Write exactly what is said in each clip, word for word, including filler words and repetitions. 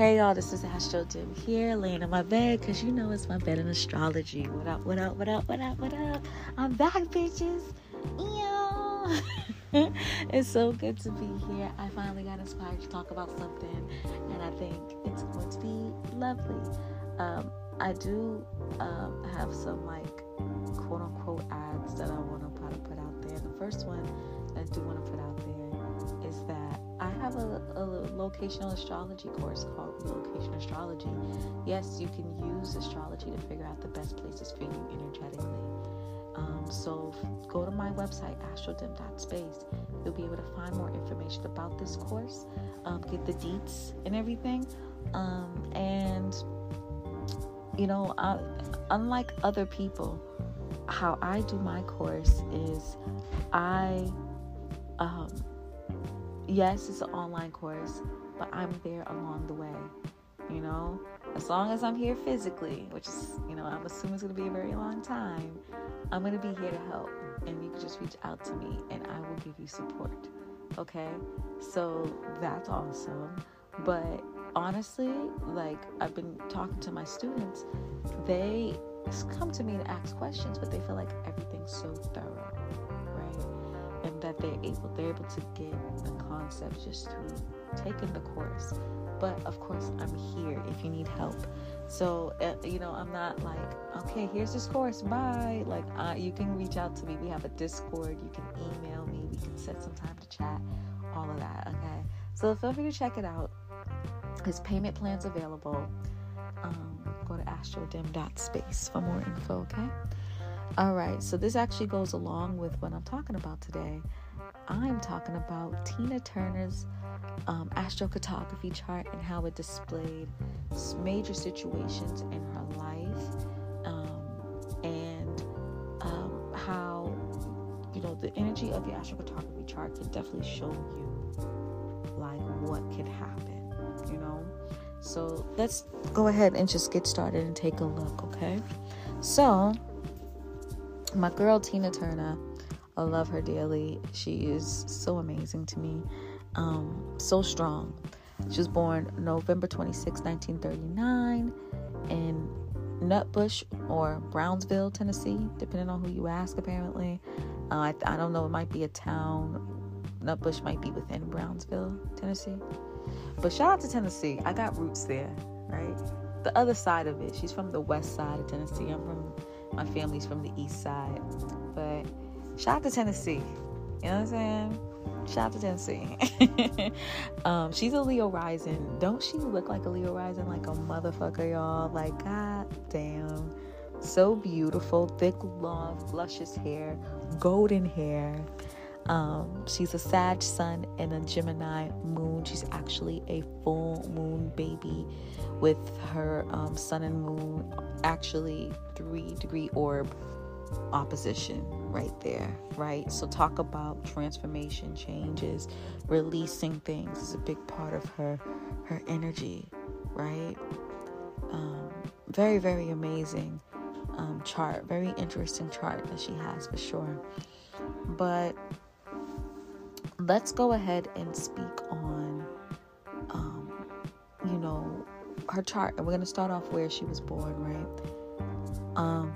Hey y'all, this is Astro Dim here, laying in my bed, because you know it's my bed in astrology. What up, what up, what up, what up, what up? I'm back, bitches. Yeah. It's so good to be here. I finally got inspired to talk about something, and I think it's going to be lovely. Um, I do um, have some, like, quote-unquote ads that I want to try to put out there. The first one that I do want to put out there is that I have a, a locational astrology course called Relocation Astrology. Yes, you can use astrology to figure out the best places for you energetically. Um, so go to my website, astrodim dot space. You'll be able to find more information about this course, um, get the deets and everything. Um, and, you know, I, unlike other people, how I do my course is I... Um, yes, it's an online course, but I'm there along the way, you know, as long as I'm here physically, which is, you know, I'm assuming it's going to be a very long time, I'm going to be here to help, and you can just reach out to me, and I will give you support, okay? So that's awesome. But honestly, like, I've been talking to my students, they come to me to ask questions, but they feel like everything's so thorough, right? And that they're able they're able to get the concept just through taking the course. But of course, I'm here if you need help. So uh, you know, I'm not like, okay, here's this course, bye. Like, uh, you can reach out to me. We have a Discord. You can email me. We can set some time to chat. All of that. Okay. So feel free to check it out. There's payment plans available. Um, go to astrodim dot space for more info. Okay. All right, so this actually goes along with what I'm talking about today. I'm talking about Tina Turner's um, astrocartography chart and how it displayed major situations in her life, um, and um, how, you know, the energy of your astrocartography chart can definitely show you, like, what could happen, you know? So let's go ahead and just get started and take a look, okay? So... my girl Tina Turner, I love her dearly. She is so amazing to me, um, so strong. She was born November twenty-sixth, nineteen thirty-nine in Nutbush or Brownsville, Tennessee, depending on who you ask, apparently. Uh, I, I don't know, it might be a town. Nutbush might be within Brownsville, Tennessee. But shout out to Tennessee. I got roots there, right? The other side of it. She's from the west side of Tennessee. I'm from... my family's from the east side, but shout out to Tennessee. You know what I'm saying? Shout out to Tennessee. um, she's a Leo rising. Don't she look like a Leo rising? Like a motherfucker, y'all. Like, god damn. So beautiful. Thick, long, luscious hair. Golden hair. Um, she's a Sag sun and a Gemini moon. She's actually a full moon baby with her um, sun and moon actually three degree orb opposition right there, right? So talk about transformation, changes, releasing things is a big part of her her energy, right? Um, very, very amazing um, chart. Very interesting chart that she has for sure. But let's go ahead and speak on, um, you know, her chart. And we're going to start off where she was born, right? Um,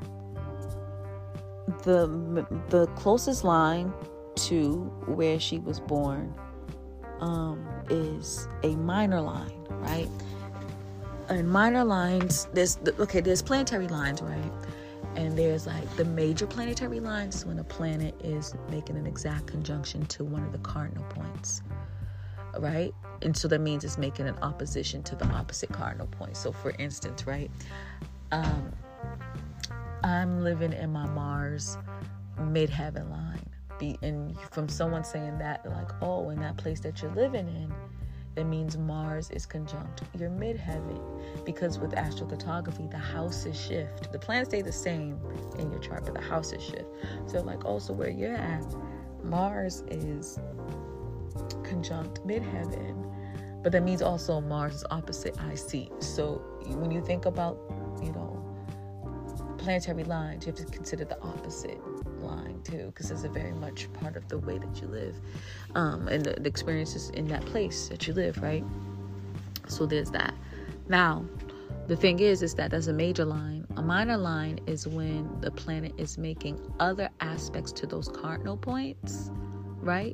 the the closest line to where she was born um, is a minor line, right? And minor lines, there's, okay, there's planetary lines, right? And there's like the major planetary lines when a planet is making an exact conjunction to one of the cardinal points, right? And so that means it's making an opposition to the opposite cardinal point. So for instance, right, um, I'm living in my Mars midheaven line. Be, and from someone saying that, like, oh, in that place that you're living in, that means Mars is conjunct your midheaven, because with astrocartography, the houses shift. The planets stay the same in your chart, but the houses shift. So like, oh, so where you're at, Mars is conjunct midheaven, but that means also Mars is opposite I C. So when you think about, you know, planetary lines, you have to consider the opposite line too, because it's a very much part of the way that you live, um, and the, the experiences in that place that you live, right? So there's that. Now, the thing is, is that there's a major line. A minor line is when the planet is making other aspects to those cardinal points, right?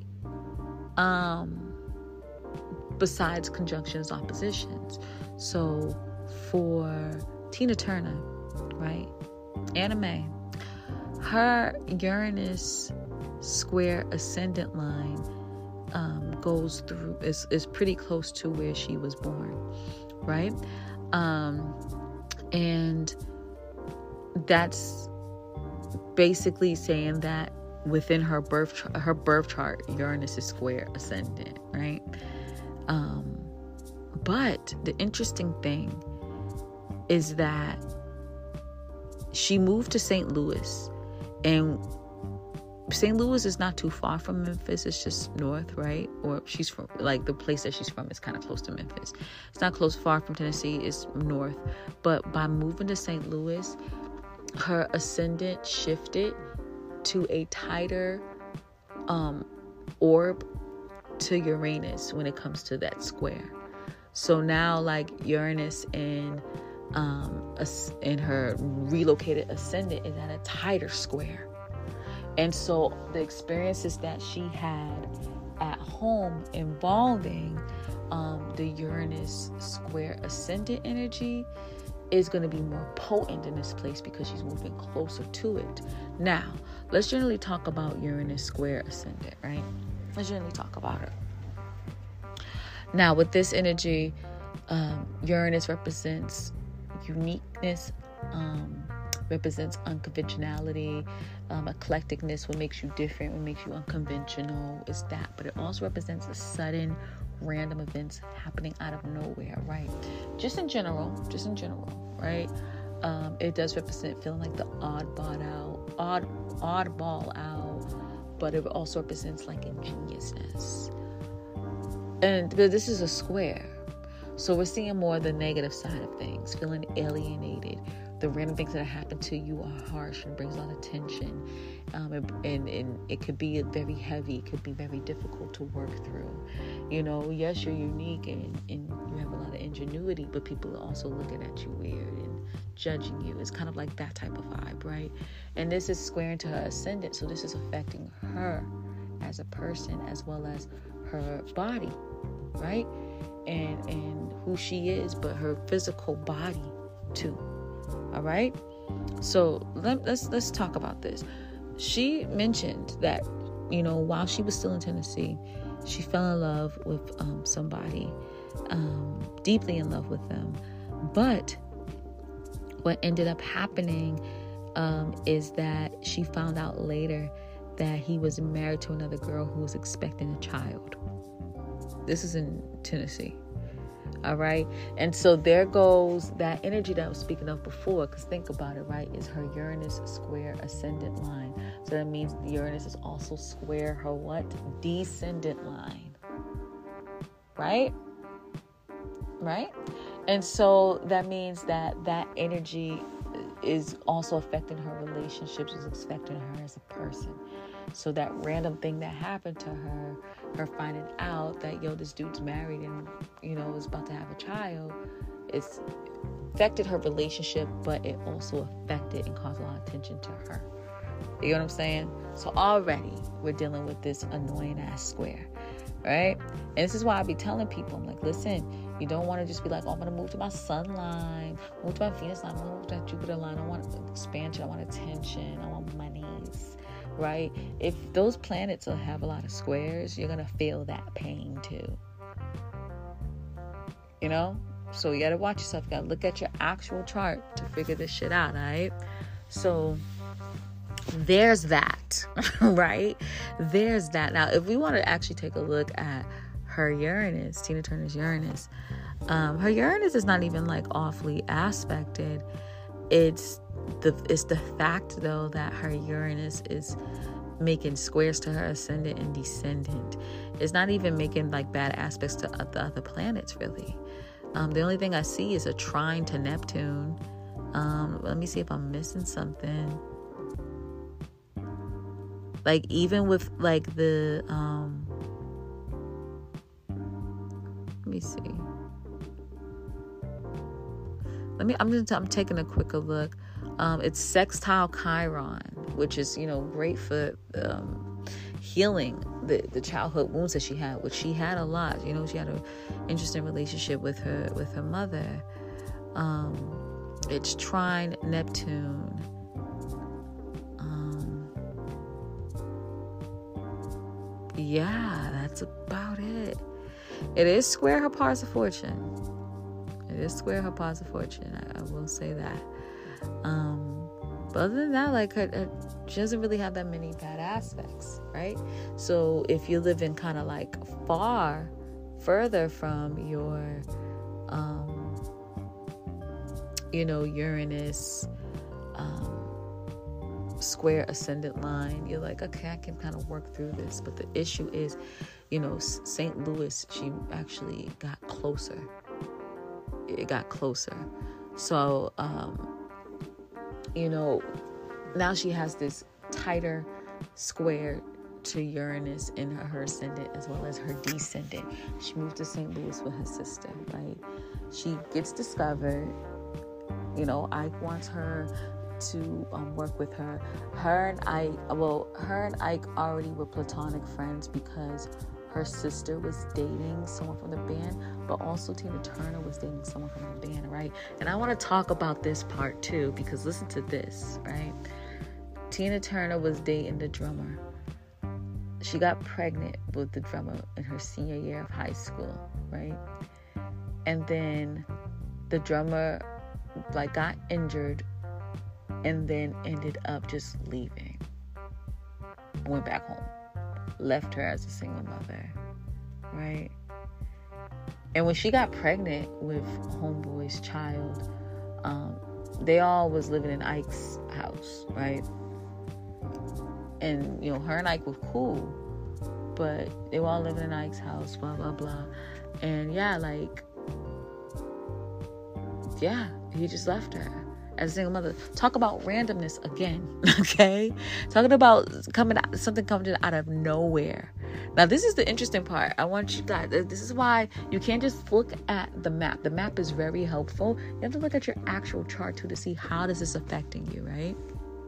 Um, besides conjunctions, oppositions. So for Tina Turner, right? Anna Mae, her Uranus square ascendant line um, goes through, is, is pretty close to where she was born, right? Um, and that's basically saying that within her birth chart, her birth chart, Uranus is square ascendant, right? Um, but the interesting thing is that she moved to Saint Louis, and Saint Louis is not too far from Memphis. It's just north, right? Or she's from, like, the place that she's from is kind of close to Memphis. It's not close, far from Tennessee. It's north. But by moving to Saint Louis, her ascendant shifted to a tighter um, orb to Uranus when it comes to that square. So now, like, Uranus in um, in her relocated ascendant is at a tighter square. And so the experiences that she had at home involving um, the Uranus square ascendant energy is going to be more potent in this place because she's moving closer to it. Now, let's generally talk about Uranus square ascendant, right? Let's generally talk about her. Now, with this energy, um, Uranus represents uniqueness, um, represents unconventionality, um, eclecticness, what makes you different, what makes you unconventional is that. But it also represents a sudden, random events happening out of nowhere, right? Just in general, just in general, right? Um, it does represent feeling like the oddball out, odd, oddball out, but it also represents like ingeniousness. And this is a square, so we're seeing more the negative side of things, feeling alienated. The random things that happen to you are harsh and brings a lot of tension. Um, and, and, and it could be very heavy. It could be very difficult to work through. You know, yes, you're unique and, and you have a lot of ingenuity, but people are also looking at you weird and judging you. It's kind of like that type of vibe, right? And this is squaring to her ascendant. So this is affecting her as a person as well as her body, right? And, and who she is, but her physical body too. All right. So let, let's let's talk about this. She mentioned that, you know, while she was still in Tennessee, she fell in love with um, somebody, um, deeply in love with them. But what ended up happening um, is that she found out later that he was married to another girl who was expecting a child. This is in Tennessee. All right. And so there goes that energy that I was speaking of before. Because think about it, right? Is her Uranus square ascendant line. So that means the Uranus is also square her what? Descendant line. Right? Right? And so that means that that energy is also affecting her relationships, is affecting her as a person. So that random thing that happened to her, her finding out that, yo, this dude's married and, you know, is about to have a child, it's affected her relationship, but it also affected and caused a lot of tension to her. You know what I'm saying? So already we're dealing with this annoying ass square, right? And this is why I be telling people, I'm like, listen, you don't want to just be like, oh, I'm going to move to my sun line, move to my Venus line, I'm going to move to that Jupiter line. I want expansion, I want attention, I want monies. Right? If those planets will have a lot of squares, you're going to feel that pain too. You know? So you got to watch yourself. You got to look at your actual chart to figure this shit out, all right? So there's that, right? There's that. Now, if we want to actually take a look at her Uranus, Tina Turner's Uranus, um, her Uranus is not even like awfully aspected. It's the it's the fact though that her Uranus is making squares to her ascendant and descendant. It's not even making like bad aspects to the other planets really. Um, the only thing I see is a trine to Neptune. Um, let me see if I'm missing something. Like even with like the um, let me see. let me, I'm just, I'm taking a quicker look. Um, it's Sextile Chiron, which is, you know, great for um, healing the, the childhood wounds that she had, which she had a lot. You know, she had an interesting relationship with her, with her mother. Um, it's trine Neptune. Um, yeah, that's about it. It is square her parts of fortune. It is square her parts of fortune. I, I will say that. Um, but other than that, like, her, her, she doesn't really have that many bad aspects, right? So if you live in kind of like far, further from your, um, you know, Uranus, um, square ascendant line, you're like, okay, I can kind of work through this. But the issue is, you know, Saint Louis, she actually got closer. It got closer. So, um, you know, now she has this tighter square to Uranus in her, her ascendant as well as her descendant. She moved to Saint Louis with her sister, right? She gets discovered. You know, Ike wants her to um, work with her. Her and Ike, well, her and Ike already were platonic friends because her sister was dating someone from the band, but also Tina Turner was dating someone from the band, right? And I want to talk about this part too, because listen to this, right? Tina Turner was dating the drummer. She got pregnant with the drummer in her senior year of high school, right? And then the drummer like got injured and then ended up just leaving. Went back home. Left her as a single mother, right? And when she got pregnant with homeboy's child, um, they all was living in Ike's house, right? And, you know, her and Ike were cool, but they were all living in Ike's house, blah, blah, blah. And yeah, like, yeah, he just left her as a single mother. Talk about randomness again, okay? Talking about coming out, something coming out of nowhere. Now, this is the interesting part. I want you guys, this is why you can't just look at the map. The map is very helpful. You have to look at your actual chart too to see how this is affecting you, right?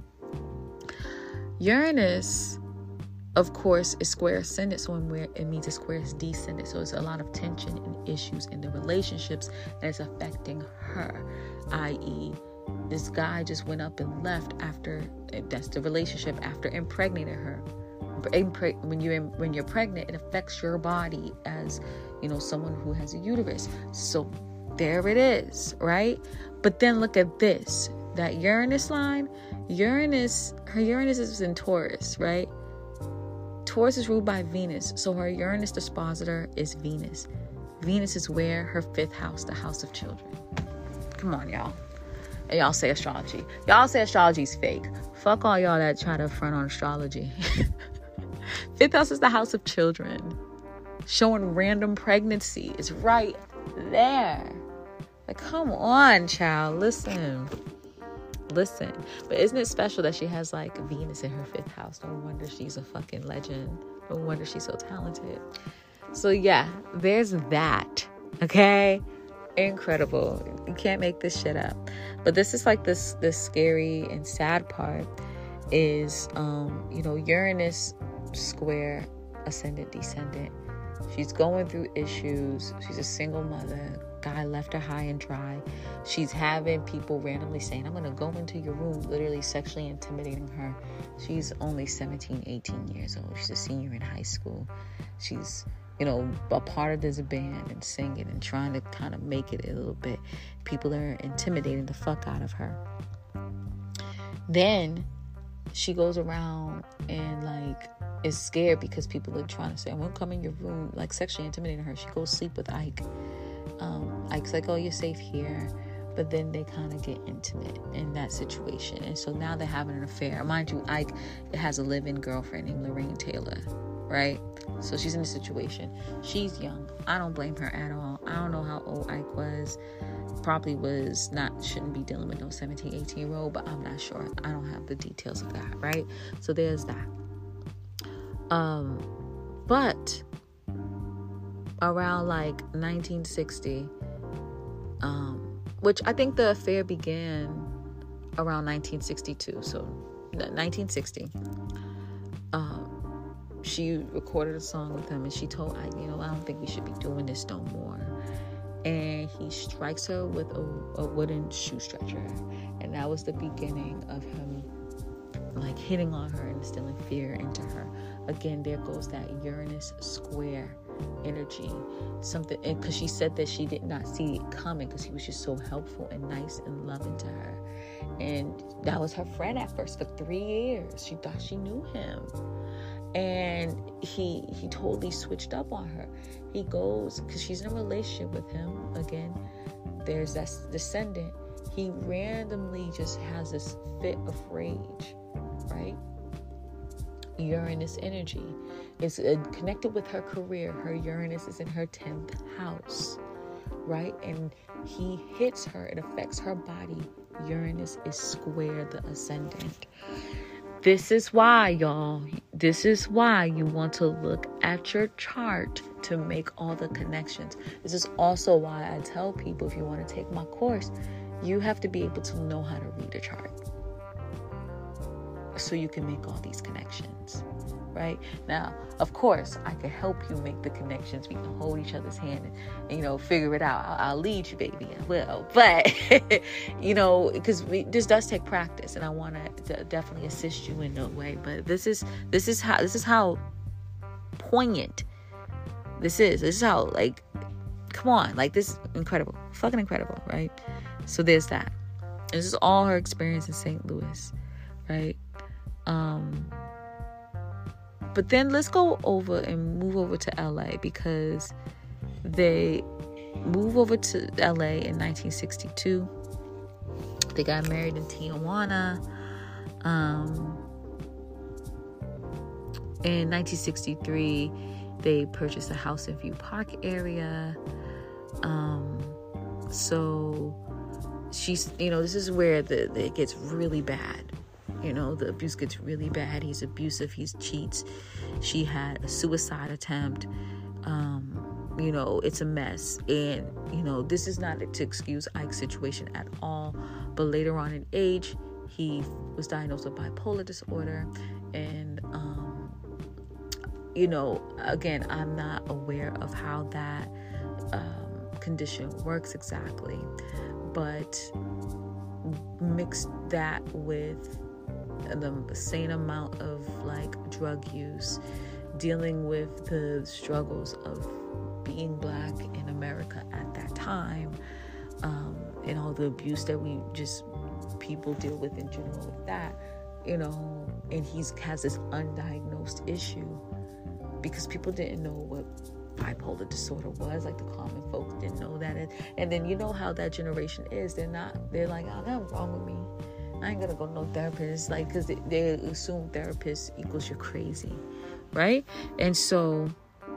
Uranus, of course, is square ascendant, so it means it's square descendant. So it's a lot of tension and issues in the relationships that is affecting her, that is, this guy just went up and left after, that's the relationship, after impregnated her. When you're in, when you're pregnant, it affects your body as, you know, someone who has a uterus. So there it is, right? But then look at this, that Uranus line. Uranus, her Uranus is in Taurus, right? Taurus is ruled by Venus, so her Uranus dispositor is Venus. Venus is where her fifth house, the house of children. Come on, y'all. And y'all say astrology. Y'all say astrology's fake. Fuck all y'all that try to front on astrology. Fifth house is the house of children. Showing random pregnancy. It's right there. Like, come on, child. Listen. Listen. But isn't it special that she has, like, Venus in her fifth house? No wonder she's a fucking legend. No wonder she's so talented. So, yeah. There's that. Okay? Incredible. You can't make this shit up. But this is like this this scary and sad part is um you know, Uranus square ascendant descendant. She's going through issues. She's a single mother. Guy left her high and dry. She's having people randomly saying, I'm gonna go into your room, literally sexually intimidating her. She's only seventeen, eighteen years old. She's a senior in high school. She's, you know, a part of this band and singing and trying to kind of make it a little bit. People are intimidating the fuck out of her. Then she goes around and, like, is scared because people are trying to say, I won't come in your room, like, sexually intimidating her. She goes sleep with Ike. Um, Ike's like, oh, you're safe here. But then they kind of get intimate in that situation. And so now they're having an affair. Mind you, Ike has a live-in girlfriend named Lorraine Taylor, right? So she's in a situation. She's young. I don't blame her at all. I don't know how old Ike was. Probably was not, shouldn't be dealing with no seventeen, eighteen year old, but I'm not sure. I don't have the details of that, right? So there's that. Um, but around like nineteen sixty, um, which I think the affair began around nineteen sixty-two. So nineteen sixty. Um, she recorded a song with him, and she told, I, you know, I don't think we should be doing this no more. And he strikes her with a, a wooden shoe stretcher, and that was the beginning of him like hitting on her and instilling fear into her. Again, there goes that Uranus square energy, something, and because she said that she did not see it coming because he was just so helpful and nice and loving to her. And that was her friend at first for three years. She thought she knew him, and he he totally switched up on her. He goes, because she's in a relationship with him again, there's that descendant. He randomly just has this fit of rage, right? Uranus energy is uh, connected with her career. Her Uranus is in her tenth house, right? And he hits her. It affects her body. Uranus is square the ascendant. This is why, y'all, this is why you want to look at your chart to make all the connections. This is also why I tell people, if you want to take my course, you have to be able to know how to read a chart so you can make all these connections, right? Now, of course, I can help you make the connections. We can hold each other's hand and, and you know, figure it out. I'll, I'll lead you, baby. I will. But, you know, because this does take practice, and I want to definitely assist you in no way. But this is this is how this is how poignant this is. This is how, like, come on, like, this is incredible, fucking incredible, right? So there's that. And this is all her experience in Saint Louis, right? Um, but then let's go over and move over to L A, because they move over to L A in nineteen sixty-two. They got married in Tijuana. Um, in nineteen sixty-three, they purchased a house in View Park area. Um, so she's, you know, this is where the, the it gets really bad. You know, the abuse gets really bad. He's abusive. He cheats. She had a suicide attempt. Um, you know, it's a mess. And, you know, this is not to excuse Ike's situation at all. But later on in age, he was diagnosed with bipolar disorder. And, um, you know, again, I'm not aware of how that um, condition works exactly. But mix that with the same amount of like drug use, dealing with the struggles of being black in America at that time, um, and all the abuse that we just people deal with in general with that, you know, and he's has this undiagnosed issue because people didn't know what bipolar disorder was. Like, the common folks didn't know that. And, and then you know how that generation is. They're not, they're like, oh, nothing wrong with me. I ain't gonna go to no therapist, like, because they, they assume therapist equals you're crazy, right? And so,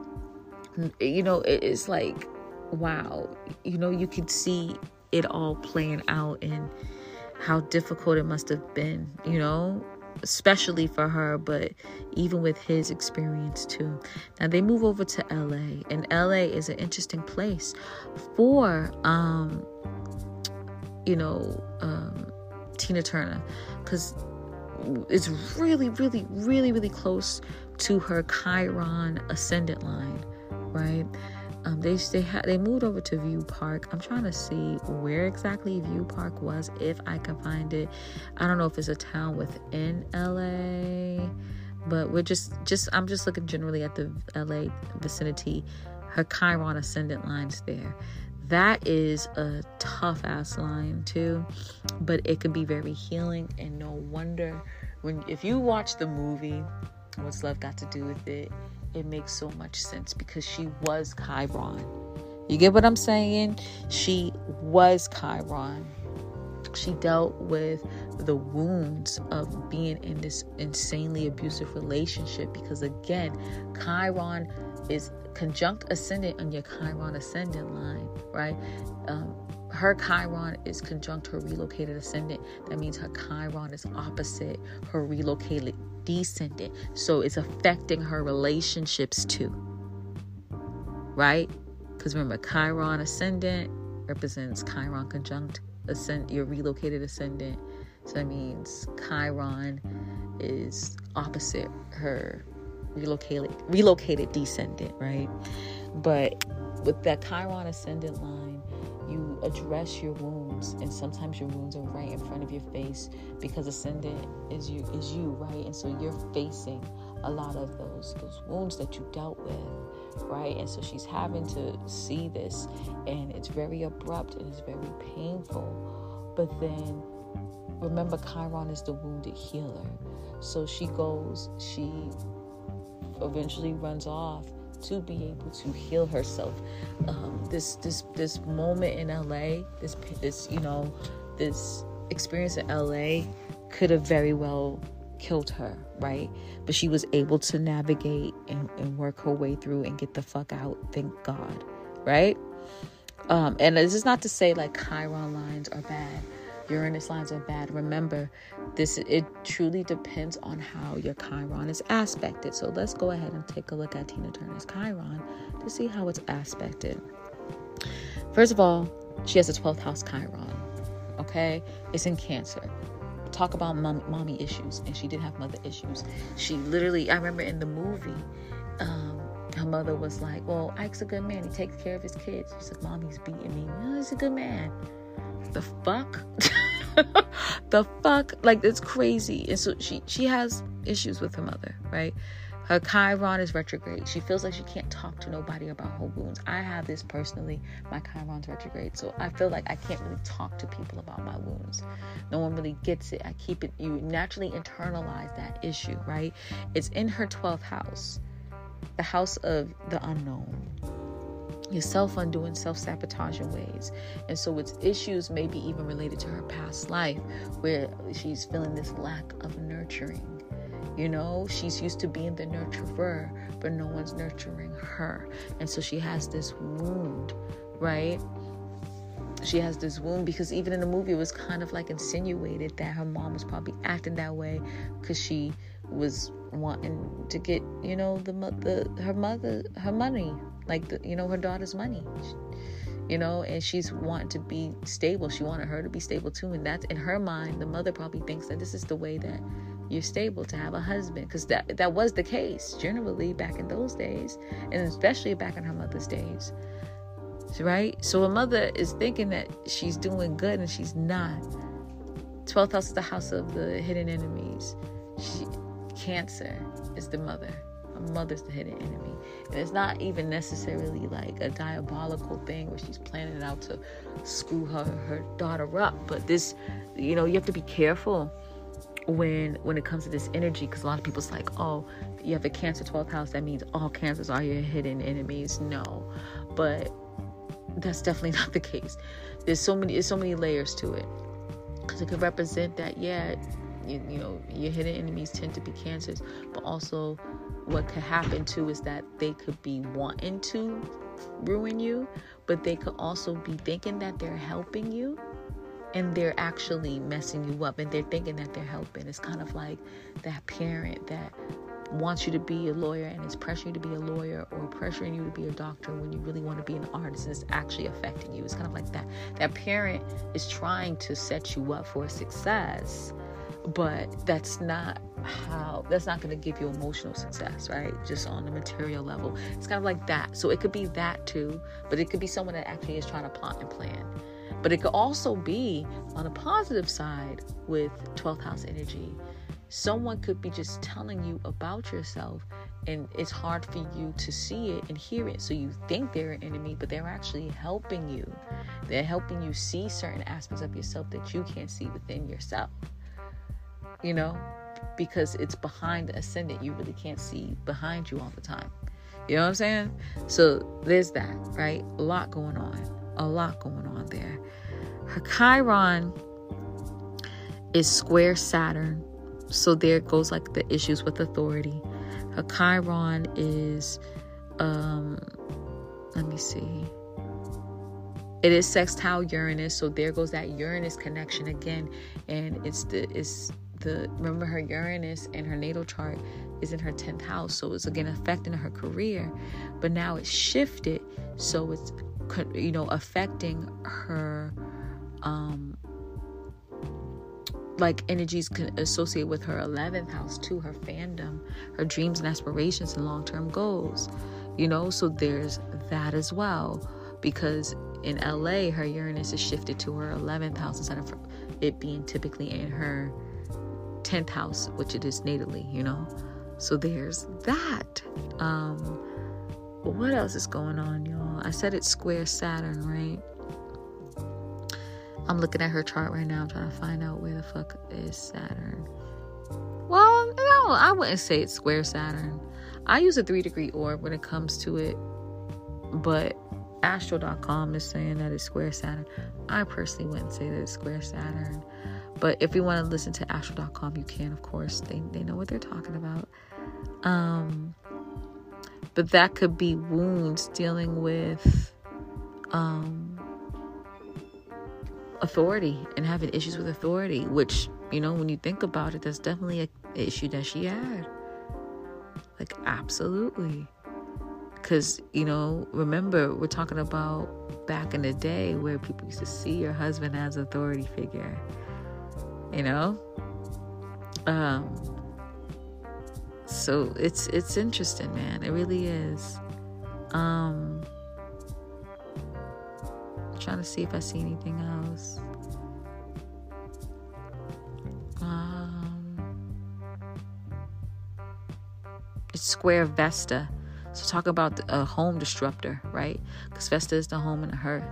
you know, it, it's like, wow, you know, you can see it all playing out and how difficult it must have been, you know, especially for her, but even with his experience too. Now they move over to L A, and L A is an interesting place for, um, you know, um, Tina Turner, because it's really, really, really, really close to her Chiron ascendant line, right? Um, they they ha- they moved over to View Park. I'm trying to see where exactly View Park was, if I can find it. I don't know if it's a town within L A, but we're just just I'm just looking generally at the L A vicinity. Her Chiron ascendant line's there. That is a tough ass line too, but it can be very healing. And no wonder when if you watch the movie What's Love Got to Do with It, it makes so much sense, because she was Chiron. You get what I'm saying? She was Chiron. She dealt with the wounds of being in this insanely abusive relationship, because again, Chiron is conjunct ascendant on your Chiron ascendant line, right? Um, her Chiron is conjunct her relocated ascendant. That means her Chiron is opposite her relocated descendant. So it's affecting her relationships too, right? Because remember, Chiron ascendant represents Chiron conjunct ascend, your relocated ascendant. So that means Chiron is opposite her relocated relocated descendant, right? But with that Chiron ascendant line, you address your wounds, and sometimes your wounds are right in front of your face because ascendant is you is you, right? And so you're facing a lot of those those wounds that you dealt with, right? And so she's having to see this, and it's very abrupt and it's very painful. But then remember, Chiron is the wounded healer. So she goes, she eventually runs off to be able to heal herself. Um, this this this moment in L A, this this you know, this experience in L A could have very well killed her, right? But she was able to navigate and, and work her way through and get the fuck out. Thank God, right? Um, and this is not to say like Chiron lines are bad, Uranus lines are bad. Remember, this it truly depends on how your Chiron is aspected. So let's go ahead and take a look at Tina Turner's Chiron to see how it's aspected. First of all, she has a twelfth house Chiron. Okay, it's in Cancer. Talk about mom, mommy issues, and she did have mother issues. She literally, I remember in the movie, um, her mother was like, "Well, Ike's a good man. He takes care of his kids." She's like, "Mommy's beating me." "No, he's a good man." The fuck? The fuck? Like, it's crazy. And so she she has issues with her mother, right? Her Chiron is retrograde. She feels like she can't talk to nobody about her wounds. I have this personally. My Chiron's retrograde. So I feel like I can't really talk to people about my wounds. No one really gets it. I keep it. You naturally internalize that issue, right? It's in her twelfth house. The house of the unknown. Your self-undoing, self-sabotaging ways. And so it's issues maybe even related to her past life where she's feeling this lack of nurturing. You know, she's used to being the nurturer, but no one's nurturing her. And so she has this wound, right? She has this wound because even in the movie, it was kind of like insinuated that her mom was probably acting that way because she was wanting to get, you know, the, the her mother, her money, like, the, you know, her daughter's money, you know, and she's wanting to be stable. She wanted her to be stable too. And that's in her mind, the mother probably thinks that this is the way that you're stable, to have a husband, because that that was the case generally back in those days, and especially back in her mother's days, right? So a mother is thinking that she's doing good and she's not. twelfth house is the house of the hidden enemies. She, Cancer is the mother. Her mother's the hidden enemy. And it's not even necessarily like a diabolical thing where she's planning it out to screw her, her daughter up. But this, you know, you have to be careful when when it comes to this energy, because a lot of people's like, oh, you have a Cancer twelfth house, that means all Cancers are your hidden enemies. No, but that's definitely not the case. There's so many there's so many layers to it, because it could represent that, yeah, you, you know, your hidden enemies tend to be Cancers, but also what could happen too is that they could be wanting to ruin you, but they could also be thinking that they're helping you, and they're actually messing you up, and they're thinking that they're helping. It's kind of like that parent that wants you to be a lawyer and is pressuring you to be a lawyer, or pressuring you to be a doctor when you really want to be an artist, and it's actually affecting you. It's kind of like that. That parent is trying to set you up for success, but that's not how, that's not going to give you emotional success, right? Just on the material level. It's kind of like that. So it could be that too, but it could be someone that actually is trying to plot and plan. But it could also be on the positive side with twelfth house energy. Someone could be just telling you about yourself, and it's hard for you to see it and hear it. So you think they're an enemy, but they're actually helping you. They're helping you see certain aspects of yourself that you can't see within yourself. You know, because it's behind the ascendant. You really can't see behind you all the time. You know what I'm saying? So there's that, right? A lot going on. A lot going on there. Her Chiron is square Saturn. So there goes like the issues with authority. Her Chiron is, um, let me see. It is sextile Uranus. So there goes that Uranus connection again. And it's the, it's the, remember her Uranus and her natal chart is in her tenth house. So it's again affecting her career. But now it's shifted. So it's, you know, affecting her um, like energies can associate with her eleventh house too, her fandom, her dreams and aspirations and long-term goals, you know. So there's that as well, because in L A her Uranus is shifted to her eleventh house instead of it being typically in her tenth house, which it is natally, you know. So there's that. Um what else is going on, y'all? I said it's square Saturn, right? I'm looking at her chart right now. I'm trying to find out where the fuck is Saturn. Well, no, I wouldn't say it's square Saturn. I use a three degree orb when it comes to it, but astro dot com is saying that it's square Saturn. I personally wouldn't say that it's square Saturn. But if you want to listen to astro dot com, you can, of course. They they know what they're talking about. Um, but that could be wounds dealing with um, authority and having issues with authority, which, you know, when you think about it, that's definitely an issue that she had. Like, absolutely. Because, you know, remember, we're talking about back in the day where people used to see your husband as an authority figure, you know? Um, so it's, it's interesting, man. It really is. Um, I'm trying to see if I see anything else. Um, it's square Vesta. So talk about a home disruptor, right? Because Vesta is the home and the hearth.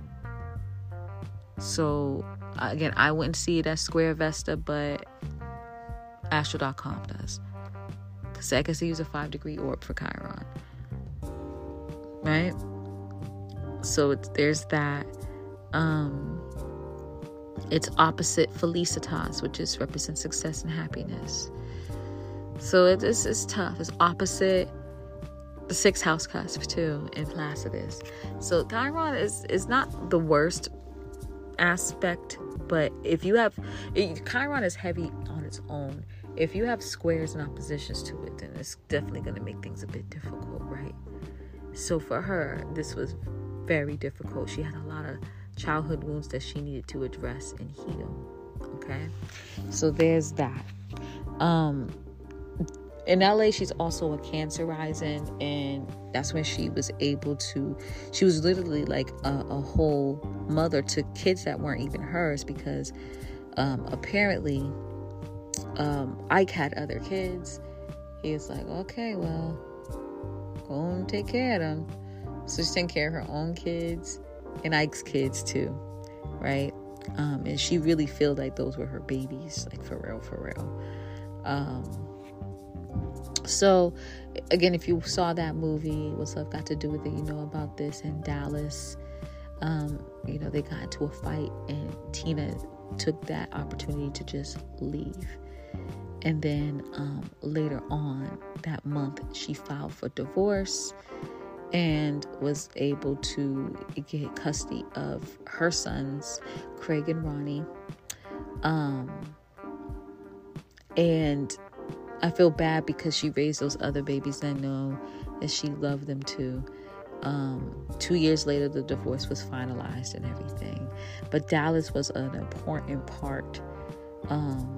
So again, I wouldn't see it as square Vesta, but astro dot com does. Because I guess they use a five degree orb for Chiron, right? So it's, there's that. Um, it's opposite Felicitas, which is represents success and happiness. So it is it's tough. It's opposite the sixth house cusp too in Placidus. So Chiron is is not the worst aspect, but if you have it, Chiron is heavy on its own. If you have squares and oppositions to it, then it's definitely going to make things a bit difficult, right? So for her, this was very difficult. She had a lot of childhood wounds that she needed to address and heal. Okay, so there's that. Um, in L A, she's also a Cancer rising, and that's when she was able to, she was literally like a, a whole mother to kids that weren't even hers, because um, apparently um, Ike had other kids. He was like, okay, well, go and take care of them. So she's taking care of her own kids and Ike's kids too, right? Um, and she really felt like those were her babies, like for real, for real. Um, so again, if you saw that movie, What's Love Got to Do With It, you know about this. In Dallas, um, you know, they got into a fight and Tina took that opportunity to just leave. And then um, later on that month, she filed for divorce and was able to get custody of her sons, Craig and Ronnie. Um, and I feel bad because she raised those other babies. I know that she loved them too. Um, two years later, the divorce was finalized and everything. But Dallas was an important part. Um,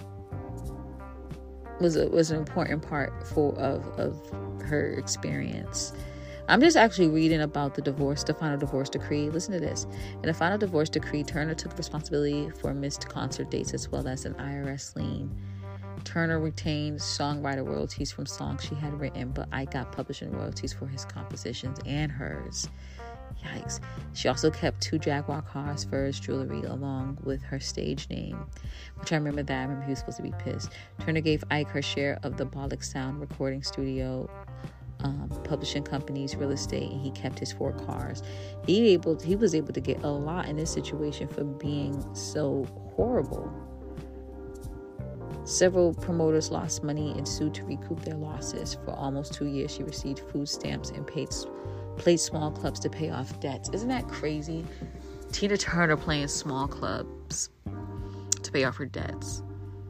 was a, was an important part for of of her experience. I'm just actually reading about the divorce, the final divorce decree. Listen to this. In the final divorce decree, Turner took responsibility for missed concert dates as well as an I R S lien. Turner retained songwriter royalties from songs she had written, but Ike got publishing royalties for his compositions and hers. Yikes. She also kept two Jaguar cars for his jewelry along with her stage name, which I remember that. I remember he was supposed to be pissed. Turner gave Ike her share of the Bollock Sound recording studio, um, publishing companies, real estate, and he kept his four cars. He able he was able to get a lot in this situation for being so horrible. Several promoters lost money and sued to recoup their losses. For almost two years, she received food stamps and paid, played small clubs to pay off debts. Isn't that crazy? Tina Turner playing small clubs to pay off her debts.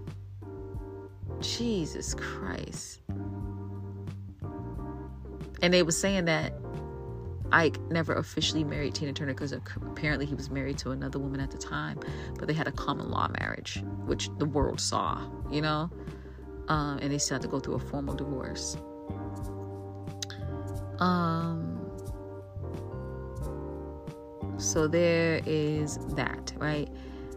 Jesus Christ. And they were saying that Ike never officially married Tina Turner because apparently he was married to another woman at the time, but they had a common law marriage, which the world saw, you know, um, and they still had to go through a formal divorce. Um, so there is that, right?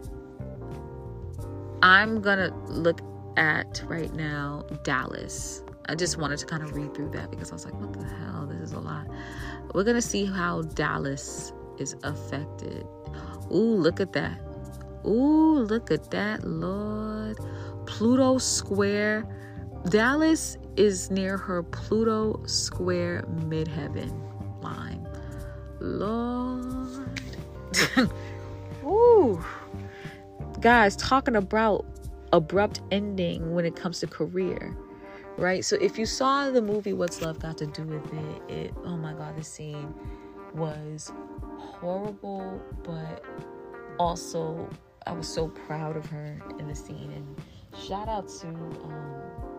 I'm gonna look at right now Dallas. I just wanted to kind of read through that because I was like, what the hell? This is a lot. We're going to see how Dallas is affected. Ooh, look at that. Ooh, look at that, Lord. Pluto square. Dallas is near her Pluto square midheaven line. Lord. Ooh. Guys, talking about abrupt ending when it comes to career. Right? So if you saw the movie What's Love Got to Do with It, it oh my God, the scene was horrible, but also I was so proud of her in the scene. And shout out to um,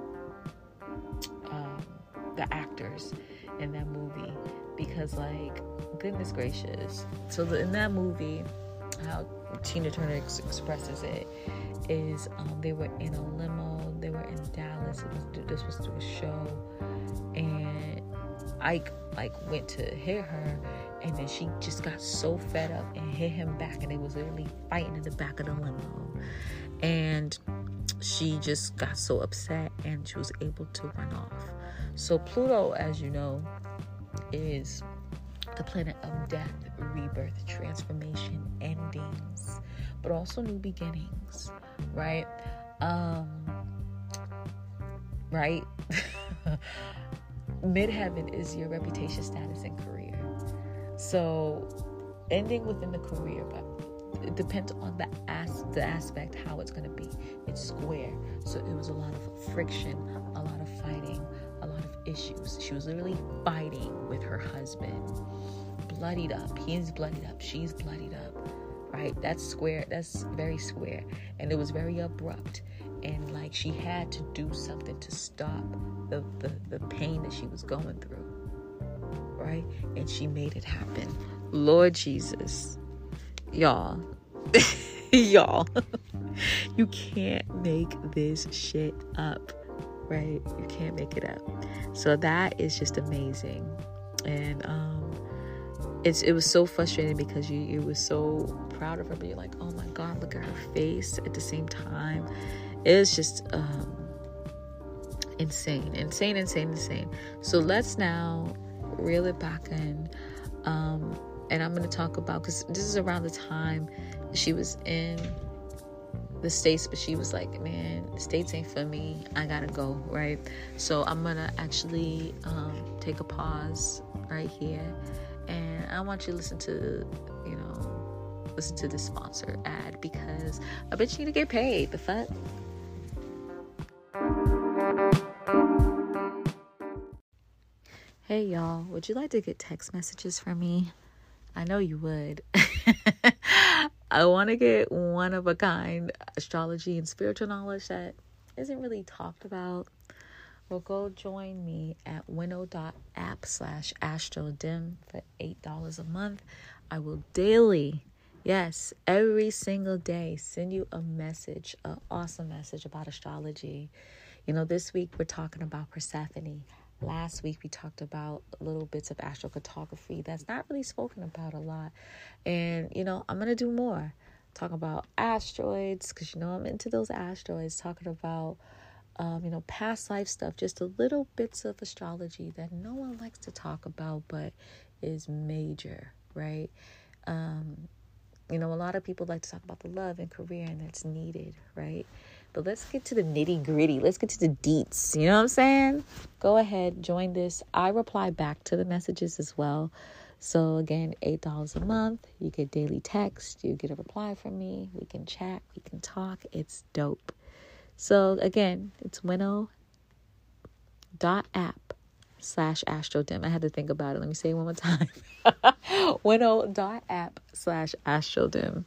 um, the actors in that movie, because like, goodness gracious. So the, in that movie, how Tina Turner ex- expresses it is um, they were in a limo. They were in Dallas. It was, this was through a show, and Ike like went to hit her, and then she just got so fed up and hit him back, and they was literally fighting in the back of the limo, and she just got so upset, and she was able to run off. So Pluto, as you know, is the planet of death, rebirth, transformation, endings, but also new beginnings, right? Um, right? Midheaven is your reputation, status, and career. So ending within the career, but it depends on the as the aspect, how it's going to be. It's square. So it was a lot of friction, a lot of fighting, a lot of issues. She was literally fighting with her husband. Bloodied up. He's bloodied up. She's bloodied up. Right? That's square. That's very square. And it was very abrupt. And like she had to do something to stop the, the, the pain that she was going through. Right? And she made it happen. Lord Jesus. Y'all. Y'all. You can't make this shit up. Right? You can't make it up. So that is just amazing. And um It's, it was so frustrating because you, you were so proud of her, but you're like, oh my God, look at her face at the same time. It was just um, insane, insane, insane, insane. So let's now reel it back in. Um, and I'm going to talk about, because this is around the time she was in the States, but she was like, man, the States ain't for me. I got to go, right? So I'm going to actually um, take a pause right here. And I want you to listen to, you know, listen to this sponsor ad, because I bet you need to get paid. The fuck? Hey, y'all. Would you like to get text messages from me? I know you would. I want to get one of a kind astrology and spiritual knowledge that isn't really talked about. Well, go join me at winnow.app slash astrodim for eight dollars a month. I will daily, yes, every single day, send you a message, an awesome message about astrology. You know, this week we're talking about Persephone. Last week we talked about little bits of astrocartography that's not really spoken about a lot. And, you know, I'm going to do more. Talk about asteroids, because, you know, I'm into those asteroids. Talking about Um, you know, past life stuff, just a little bits of astrology that no one likes to talk about, but is major, right? Um, you know, a lot of people like to talk about the love and career, and that's needed, right? But let's get to the nitty gritty. Let's get to the deets. You know what I'm saying? Go ahead, join this. I reply back to the messages as well. So again, eight dollars a month. You get daily text. You get a reply from me. We can chat. We can talk. It's dope. So again, it's winnow.app slash astrodim. I had to think about it. Let me say it one more time. winnow.app slash astrodim.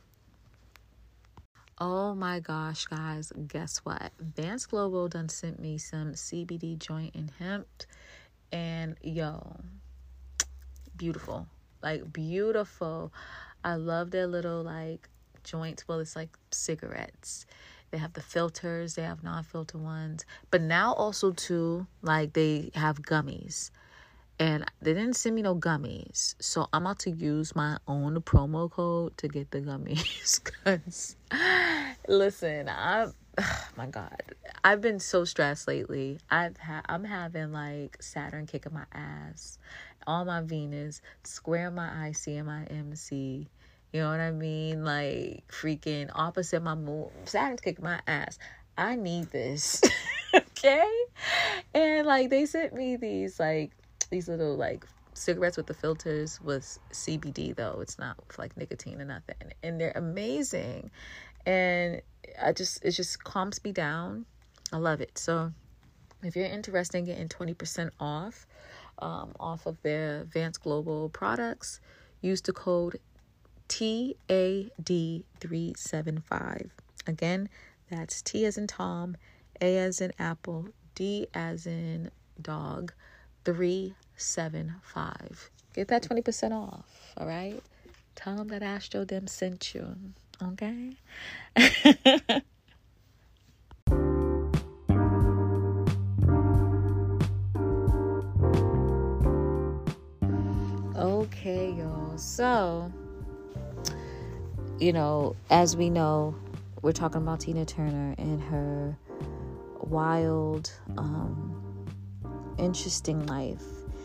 Oh my gosh, guys. Guess what? Vance Global done sent me some C B D joint and hemp. And yo, beautiful. like beautiful. I love their little like joints. Well, it's like cigarettes. They have the filters, they have non-filter ones, but now also too, like they have gummies. And they didn't send me no gummies. So I'm about to use my own promo code to get the gummies. Because, listen, I'm, oh my God. I've been so stressed lately. I've ha- I'm having like Saturn kicking my ass. All my Venus, square my I C and my M C. You know what I mean? Like freaking opposite my moon. Saturn's kicking my ass. I need this. Okay? And like they sent me these like, these little like cigarettes with the filters with C B D though. It's not like nicotine or nothing. And they're amazing. And I just, it just calms me down. I love it. So if you're interested in getting twenty percent off, um, off of their Vance Global products, use the code T A D three seven five. Again, that's T as in Tom, A as in Apple, D as in dog, three seven five. Get that twenty percent off, all right? Tell them that Astro Dem sent you, okay? Okay, y'all. So, you know, as we know, we're talking about Tina Turner and her wild, um, interesting life.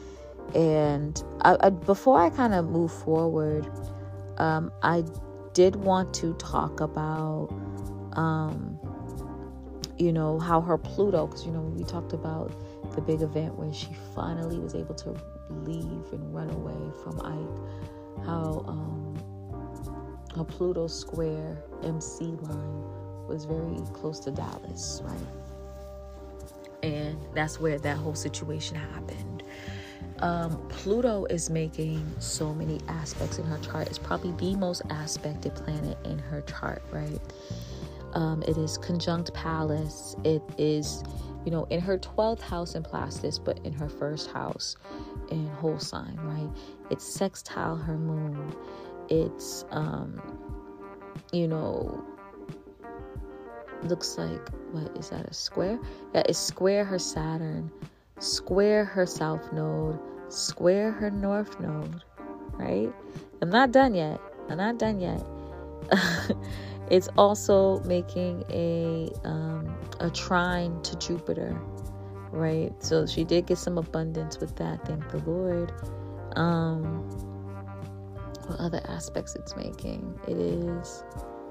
And I, I, before I kind of move forward, um, I did want to talk about, um, you know, how her Pluto, because, you know, we talked about the big event where she finally was able to leave and run away from Ike, how um, her Pluto square M C line was very close to Dallas, right? And that's where that whole situation happened. Um, Pluto is making so many aspects in her chart. It's probably the most aspected planet in her chart, right? Um, it is conjunct Pallas. It is, you know, in her twelfth house in Plastis, but in her first house in whole sign, right? It's sextile her moon. It's, um, you know, looks like, what is that, a square? Yeah, it's square her Saturn, square her south node, square her north node, right? I'm not done yet. I'm not done yet. It's also making a um, a trine to Jupiter, right? So she did get some abundance with that, thank the Lord. Um, what other aspects it's making? It is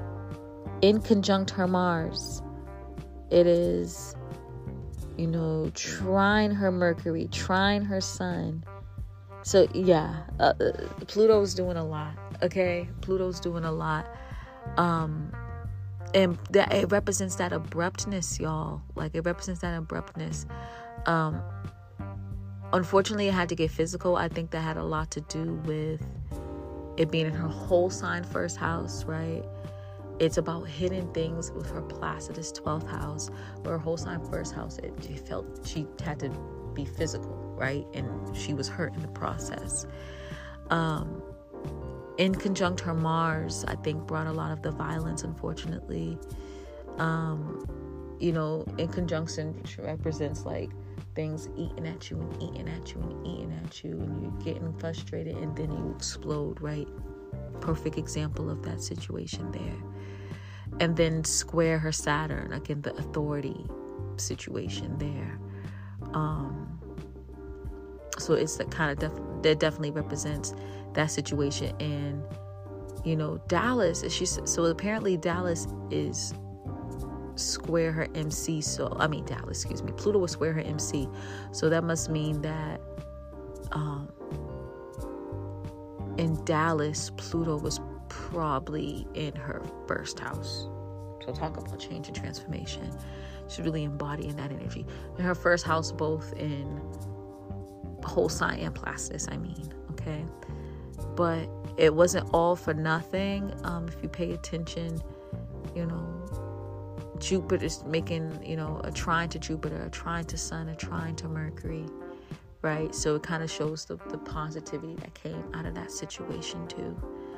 in conjunct her Mars. It is, you know, trine her Mercury, trine her Sun. So yeah, uh, Pluto's doing a lot. Okay, Pluto's doing a lot. Um, and that it represents that abruptness, y'all. Like it represents that abruptness. Um, unfortunately, it had to get physical. I think that had a lot to do with it being in her whole sign first house, right? It's about hidden things with her Placidus twelfth house, or her whole sign first house. It, she felt she had to be physical, right? And she was hurt in the process. Um, in conjunct her Mars, I think brought a lot of the violence, unfortunately. Um, you know, in conjunction represents like things eating at you and eating at you and eating at you, and you're getting frustrated and then you explode, right? Perfect example of that situation there. And then square her Saturn, again, the authority situation there. Um, so it's the kind of def- that definitely represents that situation. And you know, Dallas, she's so apparently Dallas is square her M C. So I mean Dallas, excuse me, Pluto will square her M C. So that must mean that um, in Dallas, Pluto was probably in her first house. So talk about change and transformation. She's really embodying that energy in her first house, both in whole sign and Plastis, I mean, okay? But it wasn't all for nothing. Um, if you pay attention, you know, Jupiter's making, you know, a trine to Jupiter, a trine to Sun, a trine to Mercury, right? So it kind of shows the, the positivity that came out of that situation too.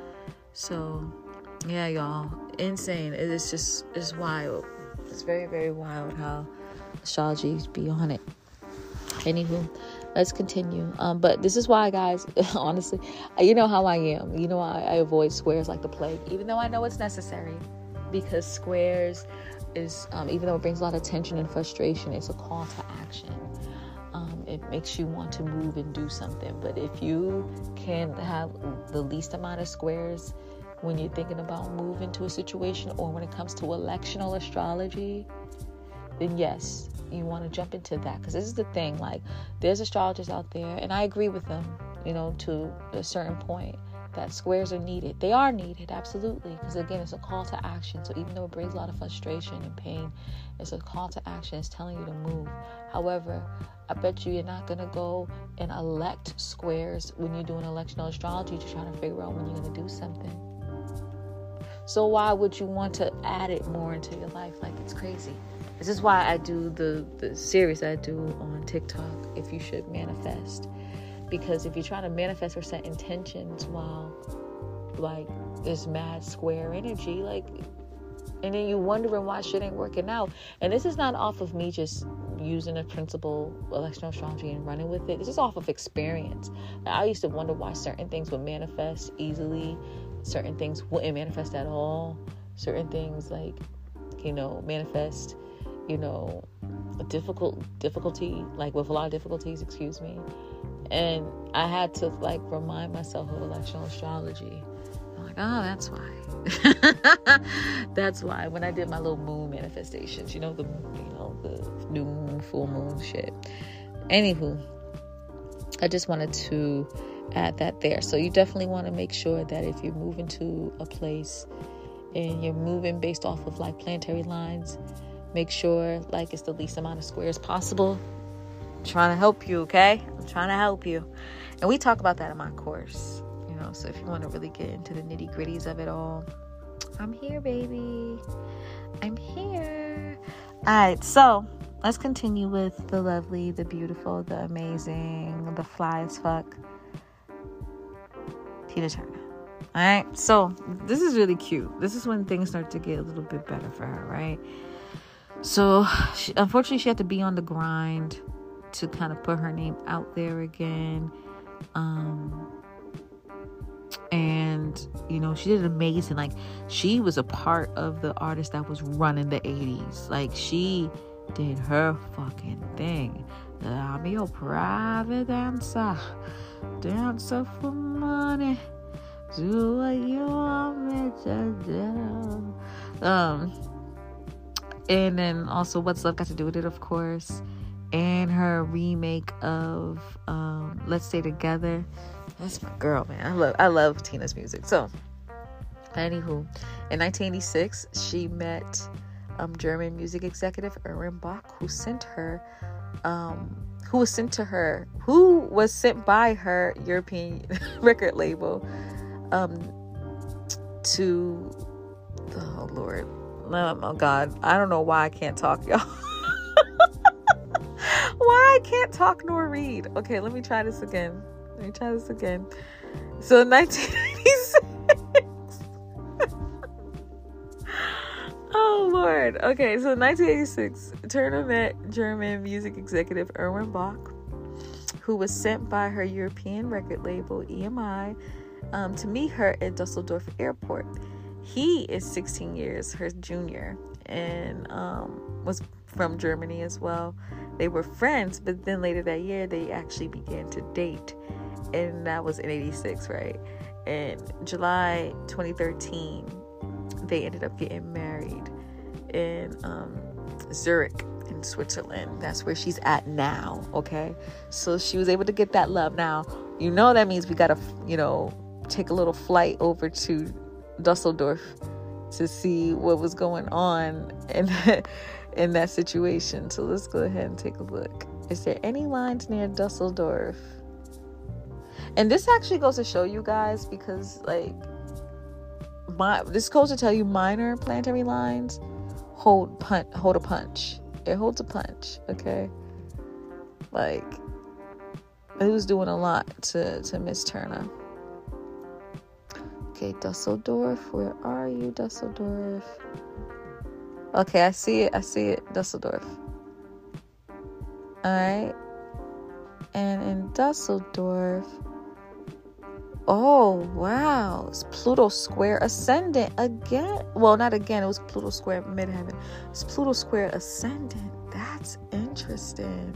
So yeah, y'all, insane. It is just, it's wild. It's very, very wild how astrology be on it. Anywho, let's continue. Um, but this is why, guys, honestly, you know how I am. You know, I, I avoid squares like the plague, even though I know it's necessary, because squares is, um, even though it brings a lot of tension and frustration, it's a call to action. Um, it makes you want to move and do something. But if you can have the least amount of squares when you're thinking about moving to a situation, or when it comes to electional astrology, then yes, you want to jump into that. Because this is the thing, like, there's astrologers out there, and I agree with them, you know, to a certain point, that squares are needed. They are needed, absolutely, because again, it's a call to action. So even though it brings a lot of frustration and pain, it's a call to action. It's telling you to move. However, I bet you you're not going to go and elect squares when you're doing electional astrology to try to figure out when you're going to do something. So why would you want to add it more into your life? Like, it's crazy. This is why I do the, the series I do on TikTok, If You Should Manifest. Because if you're trying to manifest or set intentions while, like, there's mad square energy, like, and then you wondering why shit ain't working out. And this is not off of me just using a principle, electional astrology, and running with it. This is off of experience. I used to wonder why certain things would manifest easily, certain things wouldn't manifest at all, certain things, like, you know, manifest, you know, a difficult difficulty, like with a lot of difficulties, excuse me. And I had to, like, remind myself of electional astrology. I'm like, oh, that's why. That's why. When I did my little moon manifestations, you know, the, you know, the new moon, full moon shit. Anywho, I just wanted to add that there. So you definitely want to make sure that if you're moving to a place and you're moving based off of, like, planetary lines, make sure, like, it's the least amount of squares possible. I'm trying to help you, okay? I'm trying to help you. And we talk about that in my course, you know, so if you want to really get into the nitty gritties of it all, I'm here, baby. I'm here. All right, so let's continue with the lovely, the beautiful, the amazing, the fly as fuck, Tina Turner. All right, so this is really cute. This is when things start to get a little bit better for her, right? So, she, unfortunately, she had to be on the grind to kind of put her name out there again. Um, and, you know, she did amazing. Like, she was a part of the artist that was running the eighties. Like, she did her fucking thing. I'm your private dancer. Dancer for money. Do what you want me to do. Um... And then also, What's Love Got to Do with It, of course. And her remake of um, Let's Stay Together. That's my girl, man. I love I love Tina's music. So, anywho, in nineteen eighty-six, she met um, German music executive Erwin Bach, who sent her, um, who was sent to her, who was sent by her European record label um, to, oh Lord. Oh God, I don't know why I can't talk, y'all. Why I can't talk nor read. Okay, let me try this again. Let me try this again. So nineteen eighty-six. Oh Lord. Okay, so nineteen eighty-six, Turner met German music executive Erwin Bach, who was sent by her European record label E M I um, to meet her at Dusseldorf Airport. He is sixteen years her junior and um, was from Germany as well. They were friends, but then later that year they actually began to date, and that was in eighty-six, right? In July twenty thirteen, they ended up getting married in um, Zurich in Switzerland. That's where she's at now, okay? So she was able to get that love. Now, you know that means we gotta, you know, take a little flight over to Dusseldorf to see what was going on in that, in that situation. So let's go ahead and take a look. Is there any lines near Dusseldorf? And this actually goes to show you guys, because like my this goes to tell you minor planetary lines hold punch hold a punch. It holds a punch, okay? Like he was doing a lot to, to Miss Turner. Okay, Dusseldorf. Where are you, Dusseldorf? Okay, I see it. I see it. Dusseldorf. All right. And in Dusseldorf, oh, wow. It's Pluto square ascendant again. Well, not again. It was Pluto square midheaven. It's Pluto square ascendant. That's interesting.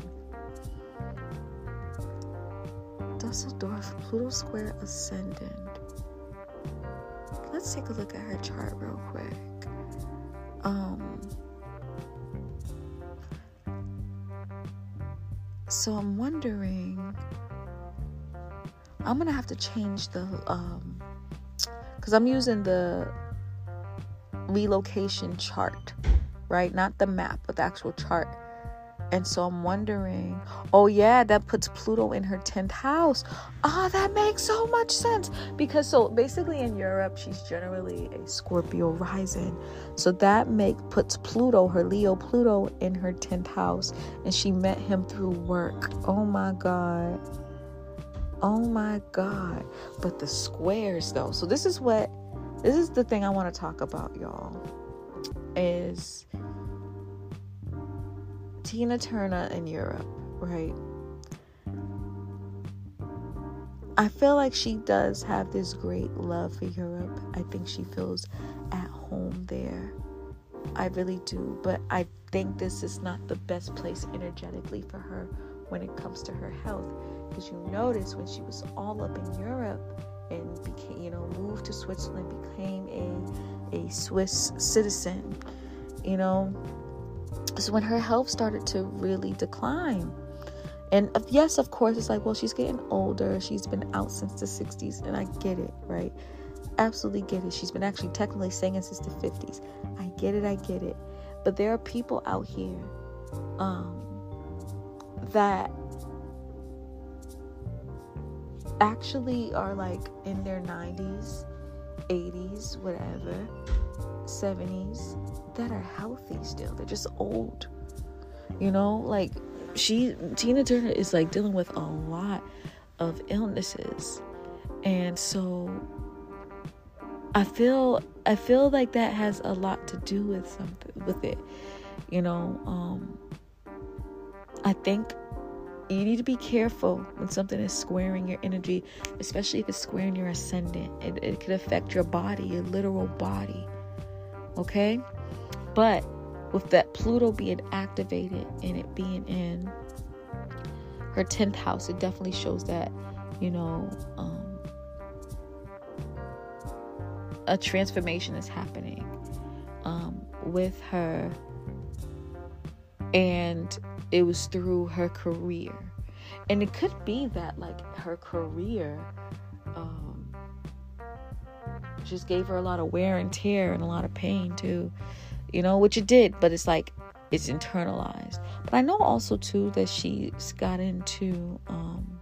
Dusseldorf, Pluto square ascendant. Let's take a look at her chart real quick. Um... So I'm wondering, I'm going to have to change the, um, because I'm using the relocation chart, right? Not the map, but the actual chart. And so I'm wondering, oh yeah, that puts Pluto in her tenth house. Oh, that makes so much sense. Because so basically in Europe, she's generally a Scorpio rising. So that make puts Pluto, her Leo Pluto, in her tenth house. And she met him through work. Oh my God. Oh my God. But the squares though. So this is what, this is the thing I want to talk about, y'all. Is Tina Turner in Europe, right? I feel like she does have this great love for Europe. I think she feels at home there. I really do. But I think this is not the best place energetically for her when it comes to her health. Because you notice when she was all up in Europe and became, you know, moved to Switzerland, became a, a Swiss citizen, you know, so when her health started to really decline. And yes, of course, it's like, well, she's getting older. She's been out since the sixties. And I get it, right? Absolutely get it. She's been actually technically singing since the fifties. I get it. I get it. But there are people out here um, that actually are like in their nineties, eighties, whatever, seventies, that are healthy still. They're just old, you know. Like she Tina Turner is like dealing with a lot of illnesses, and so I feel I feel like that has a lot to do with something with it, you know. um I think you need to be careful when something is squaring your energy, especially if it's squaring your ascendant. It, it could affect your body, your literal body, okay? But with that Pluto being activated and it being in her tenth house, it definitely shows that, you know, um, a transformation is happening um, with her. And it was through her career. And it could be that, like, her career um, just gave her a lot of wear and tear and a lot of pain, too. You know, which it did, but it's like it's internalized. But I know also too that she's got into um,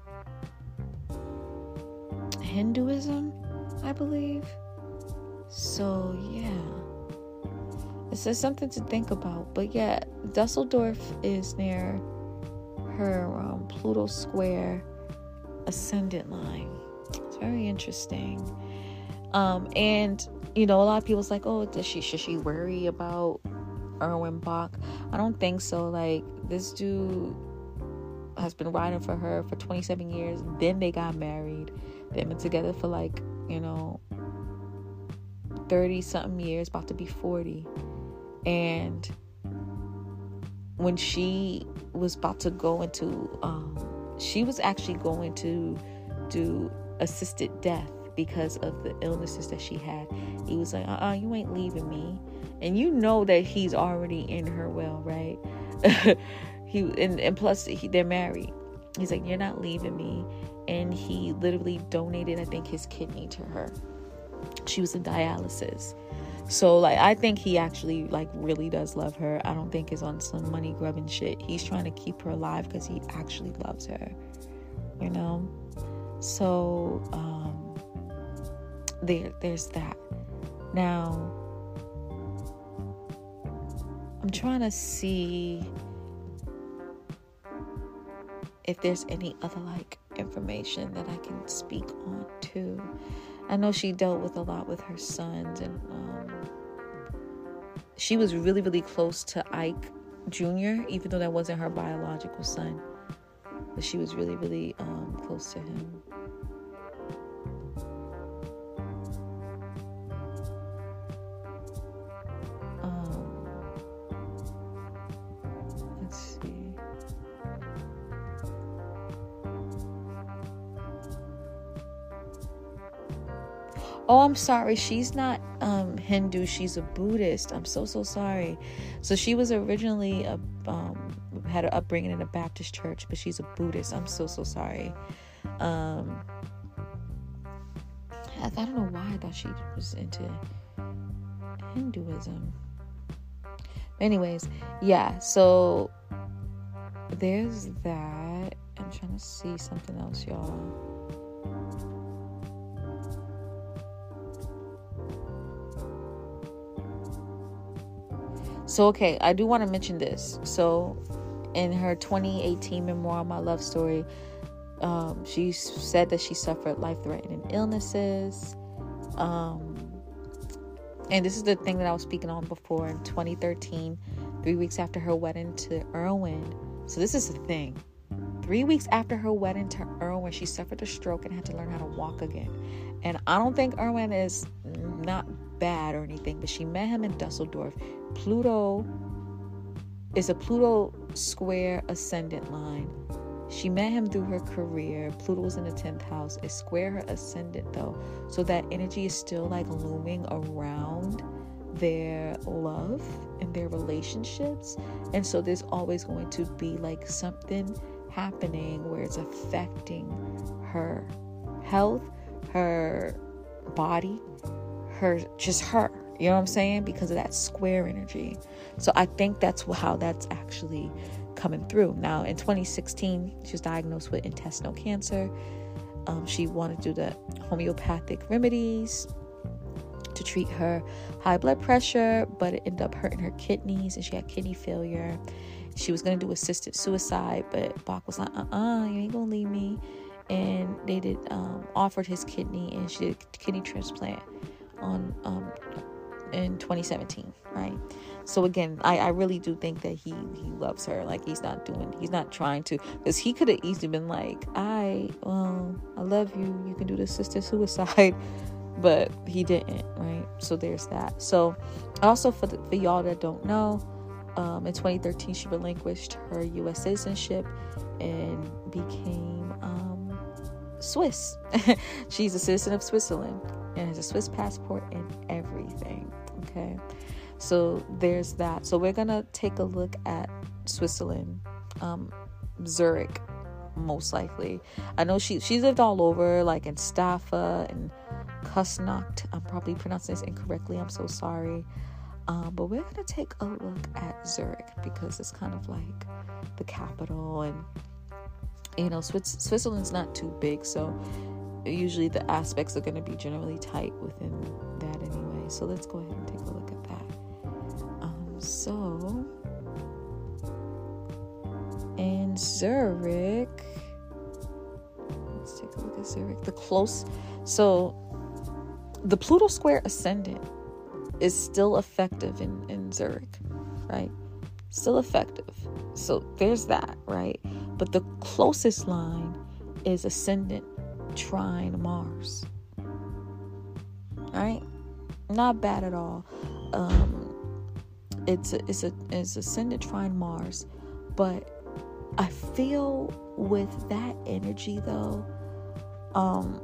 Hinduism, I believe. So yeah, it's just something to think about. But yeah, Dusseldorf is near her um, Pluto square ascendant line. It's very interesting. Um, and you know, a lot of people's like, oh, does she should she worry about Erwin Bach? I don't think so. Like, this dude has been writing for her for twenty-seven years. Then they got married. They've been together for like, you know, thirty something years, about to be forty. And when she was about to go into, um, she was actually going to do assisted death because of the illnesses that she had. He was like, uh-uh, you ain't leaving me. And you know that he's already in her will, right? he and, and plus he, they're married. He's like, you're not leaving me. And he literally donated, I think, his kidney to her. She was in dialysis. So like, I think he actually like really does love her. I don't think it's on some money grubbing shit. He's trying to keep her alive because he actually loves her, you know. So um There, there's that. Now, I'm trying to see if there's any other like information that I can speak on too. I know she dealt with a lot with her sons, and um, she was really, really close to Ike Junior, even though that wasn't her biological son. But she was really, really um, close to him. Um, let's see. Oh, I'm sorry. She's not um, Hindu. She's a Buddhist. I'm so, so sorry. So she was originally a, um, had an upbringing in a Baptist church, but she's a Buddhist. I'm so, so sorry. Um, I, I don't know why I thought she was into Hinduism. Anyways, yeah. So there's that. I'm trying to see something else, y'all. So, okay, I do want to mention this. So, in her twenty eighteen memoir, My Love Story, um, she said that she suffered life-threatening illnesses. Um, and this is the thing that I was speaking on before. In twenty thirteen, three weeks after her wedding to Irwin. So, this is the thing. Three weeks after her wedding to Irwin, she suffered a stroke and had to learn how to walk again. And I don't think Irwin is not bad or anything, but she met him in Dusseldorf. Pluto is a Pluto square ascendant line. She met him through her career. Pluto was in the tenth house. It's square her ascendant though, so that energy is still like looming around their love and their relationships. And so there's always going to be like something happening where it's affecting her health, her body, her, just her, you know what I'm saying? Because of that square energy. So I think that's how that's actually coming through. Now, in twenty sixteen, she was diagnosed with intestinal cancer. Um, she wanted to do the homeopathic remedies to treat her high blood pressure, but it ended up hurting her kidneys, and she had kidney failure. She was going to do assisted suicide, but Bach was like, uh-uh, you ain't going to leave me. And they did um, offered his kidney, and she did a kidney transplant on um, in twenty seventeen, right? So again, I, I really do think that he he loves her. Like, he's not doing, he's not trying to, because he could have easily been like, I, well, I love you, you can do the assisted suicide, but he didn't, right? So there's that. So also for the, for y'all that don't know, um, in twenty thirteen, she relinquished her U S citizenship and became um, Swiss. She's a citizen of Switzerland and has a Swiss passport and everything. Okay, so there's that. So we're gonna take a look at Switzerland, um, Zurich, most likely. I know she she's lived all over, like in Staffa and Kusnacht. I'm probably pronouncing this incorrectly. I'm so sorry. Um, but we're gonna take a look at Zurich because it's kind of like the capital, and you know, Swiss, Switzerland's not too big, so usually the aspects are going to be generally tight within that anyway. So let's go ahead and take a look at that. Um, so in Zurich, let's take a look at Zurich. The close, so the Pluto square ascendant is still effective in, in Zurich, right? Still effective. So there's that, right? But the closest line is ascendant trine Mars. Right? Not bad at all. Um, it's a, it's a it's ascendant trine Mars, but I feel with that energy though, um,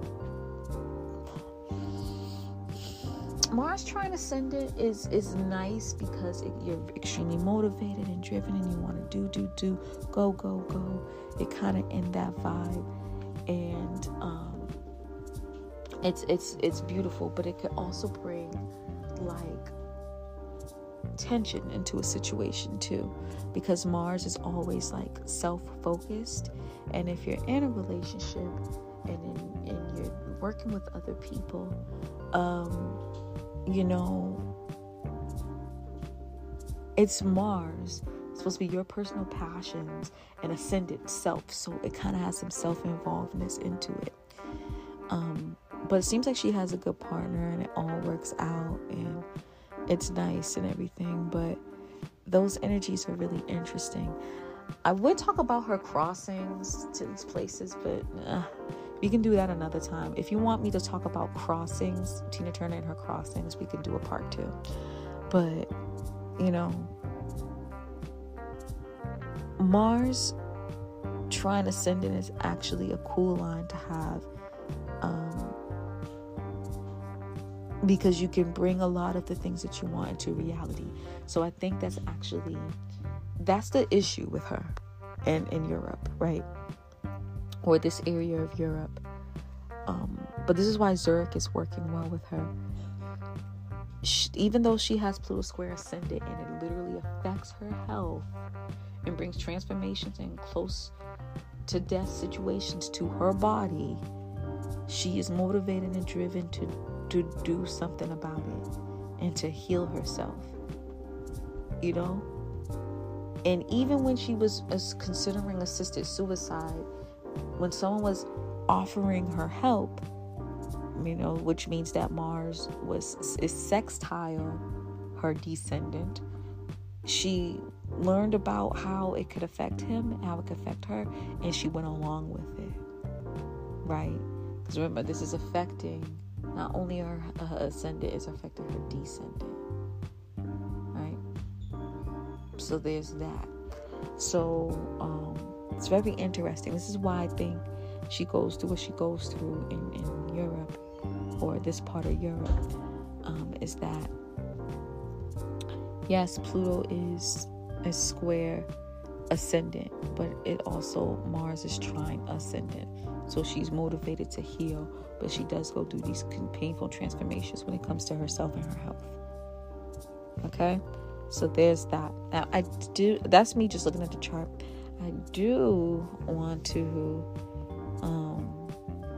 Mars trine ascendant is is nice because it, you're extremely motivated and driven, and you want to do do do go go go. It kind of in that vibe. And um, it's it's it's beautiful, but it could also bring like tension into a situation too, because Mars is always like self-focused, and if you're in a relationship and in, and you're working with other people, um, you know, it's Mars, supposed to be your personal passions and ascended self. So it kind of has some self-involvedness into it. Um, but it seems like she has a good partner and it all works out and it's nice and everything. But those energies are really interesting. I would talk about her crossings to these places, but uh, we can do that another time. If you want me to talk about crossings, Tina Turner and her crossings, we can do a part two. But, you know, Mars trying to send in is actually a cool line to have. Um, because you can bring a lot of the things that you want into reality. So I think that's actually, that's the issue with her and in Europe, right? Or this area of Europe. Um, but this is why Zurich is working well with her. She, even though she has Pluto square ascendant and it literally affects her health and brings transformations and close to death situations to her body, she is motivated and driven to to do something about it and to heal herself, you know. And even when she was considering assisted suicide, when someone was offering her help, you know, which means that Mars was is sextile her descendant, she learned about how it could affect him, how it could affect her, and she went along with it, right? Because remember, this is affecting not only her, her ascendant, it's affecting her descendant, right? So there's that. So um, it's very interesting. This is why I think she goes through what she goes through in, in Europe, or this part of Europe, um, is that, yes, Pluto is a square ascendant, but it also, Mars is trine ascendant. So she's motivated to heal, but she does go through these painful transformations when it comes to herself and her health. Okay? So there's that. Now, I do, that's me just looking at the chart. I do want to um,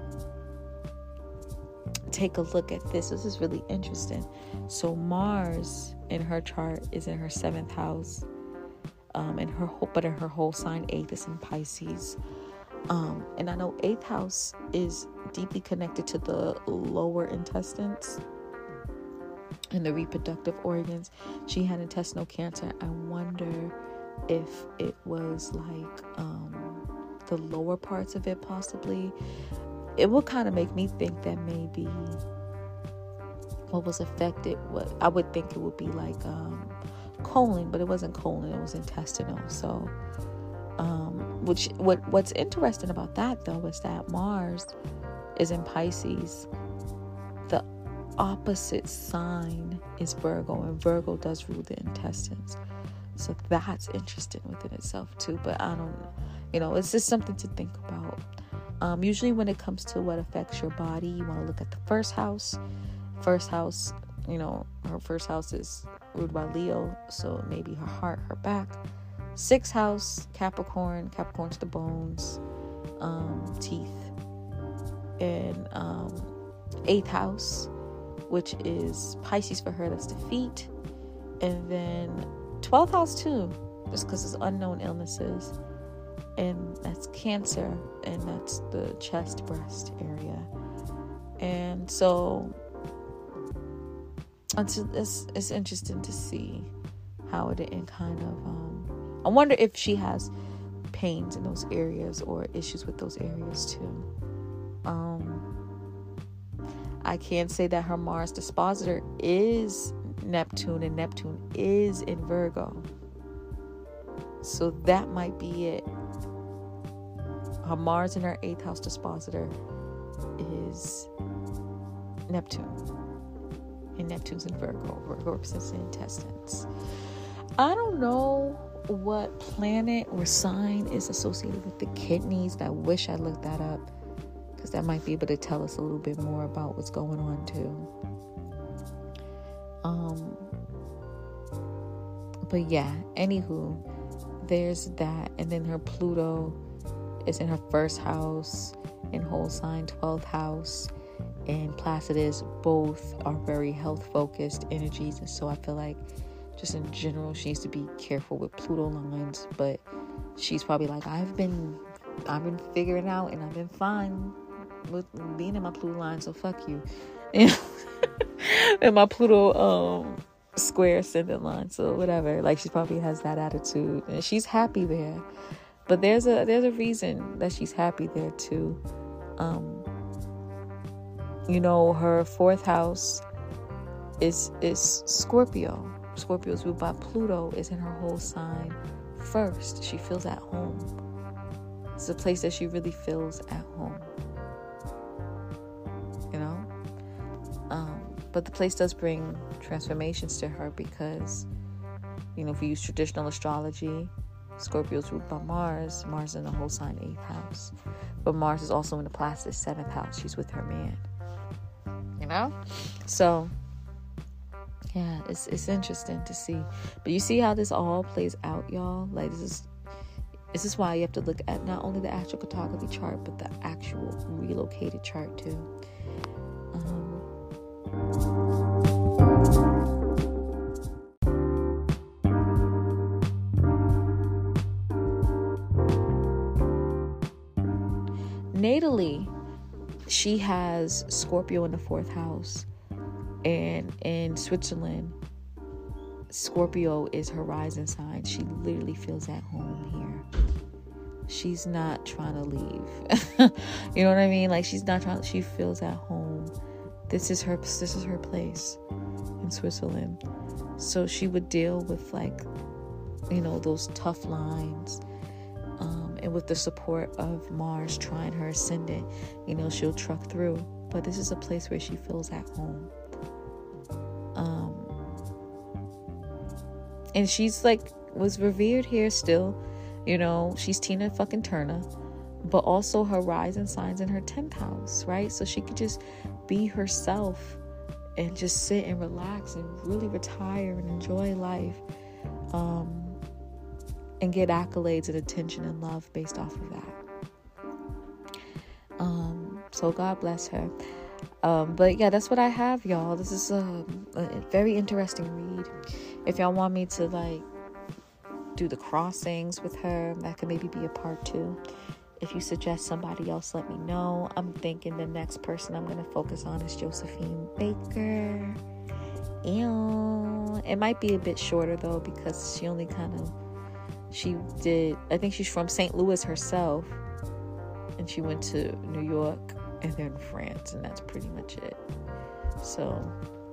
take a look at this. This is really interesting. So Mars in her chart is in her seventh house, um, in her whole, but in her whole sign eighth is in Pisces. Um, and I know eighth house is deeply connected to the lower intestines and the reproductive organs. She had intestinal cancer. I wonder if it was like um, the lower parts of it possibly. It would kind of make me think that maybe what was affected, what I would think it would be like um, colon, but it wasn't colon, it was intestinal. So um, which what what's interesting about that though is that Mars is in Pisces. The opposite sign is Virgo, and Virgo does rule the intestines. So that's interesting within itself too. But I don't, you know, it's just something to think about. Um, usually when it comes to what affects your body, you want to look at the first house. First house, you know, her first house is ruled by Leo, so maybe her heart, her back. Sixth house, Capricorn, Capricorn's the bones, um, teeth. And um, eighth house, which is Pisces for her, that's the feet. And then twelfth house too, just because it's unknown illnesses. And that's Cancer, and that's the chest, breast area. And so it's, it's, it's interesting to see how it, it kind of, um, I wonder if she has pains in those areas or issues with those areas too. Um, I can say that her Mars dispositor is Neptune, and Neptune is in Virgo. So that might be it. Her Mars in her eighth house dispositor is Neptune. And Neptune's in Virgo. Virgo represents the intestines. I don't know what planet or sign is associated with the kidneys. I wish I looked that up, because that might be able to tell us a little bit more about what's going on too. Um, but yeah, anywho, there's that. And then her Pluto is in her first house, in whole sign twelfth house, and Placidus. Both are very health focused energies, and so I feel like just in general, she needs to be careful with Pluto lines. But she's probably like, I've been, I've been figuring out, and I've been fine with being in my Pluto line. So fuck you, and my Pluto um square ascendant line. So whatever. Like, she probably has that attitude, and she's happy there. But there's a there's a reason that she's happy there too. Um, you know, her fourth house is is Scorpio. Scorpio's ruled by Pluto, is in her whole sign first. She feels at home. It's a place that she really feels at home. You know? Um, but the place does bring transformations to her because, you know, if we use traditional astrology, Scorpio's ruled by Mars. Mars in the whole sign eighth house. But Mars is also in the Placid seventh house. She's with her man. You know? So, yeah, it's it's interesting to see. But you see how this all plays out, y'all? Like, this is this is why you have to look at not only the astrocartography chart, but the actual relocated chart too. Um, natally, she has Scorpio in the fourth house. And in Switzerland, Scorpio is her rising sign. She literally feels at home here. She's not trying to leave. You know what I mean? Like, she's not trying. She feels at home. This is her. This is her place in Switzerland. So she would deal with, like, you know, those tough lines, um, and with the support of Mars trying her ascendant, you know, she'll truck through. But this is a place where she feels at home. Um, and she's like, was revered here still, you know, she's Tina fucking Turner, but also her rising signs in her tenth house, right? So she could just be herself and just sit and relax and really retire and enjoy life, um, and get accolades and attention and love based off of that. Um, so God bless her. Um, but yeah, that's what I have, y'all. This is a, a very interesting read. If y'all want me to, like, do the crossings with her, that could maybe be a part two. If you suggest somebody else, let me know. I'm thinking the next person I'm going to focus on is Josephine Baker. Ew. It might be a bit shorter, though, because she only kind of, she did, I think she's from Saint Louis herself, and she went to New York and then France, and that's pretty much it. So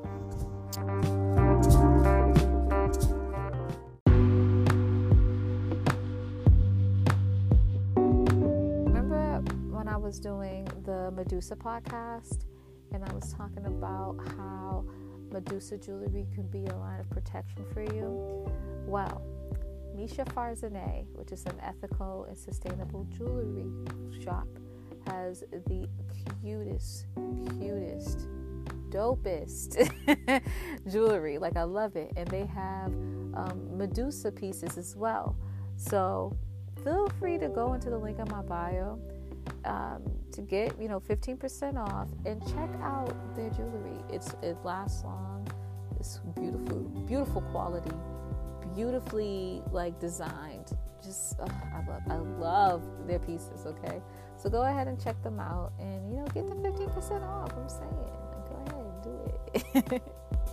remember when I was doing the Medusa podcast, and I was talking about how Medusa jewelry can be a line of protection for you? Well, Misha Farzaneh, which is an ethical and sustainable jewelry shop, has the cutest, cutest, dopest jewelry. Like, I love it. And they have um, Medusa pieces as well. So feel free to go into the link in my bio um, to get, you know, fifteen percent off and check out their jewelry. It's it lasts long. It's beautiful, beautiful quality, beautifully, like, designed. Just uh, I love I love their pieces. Okay, so go ahead and check them out, and, you know, get the fifteen percent off. I'm saying, go ahead and do it.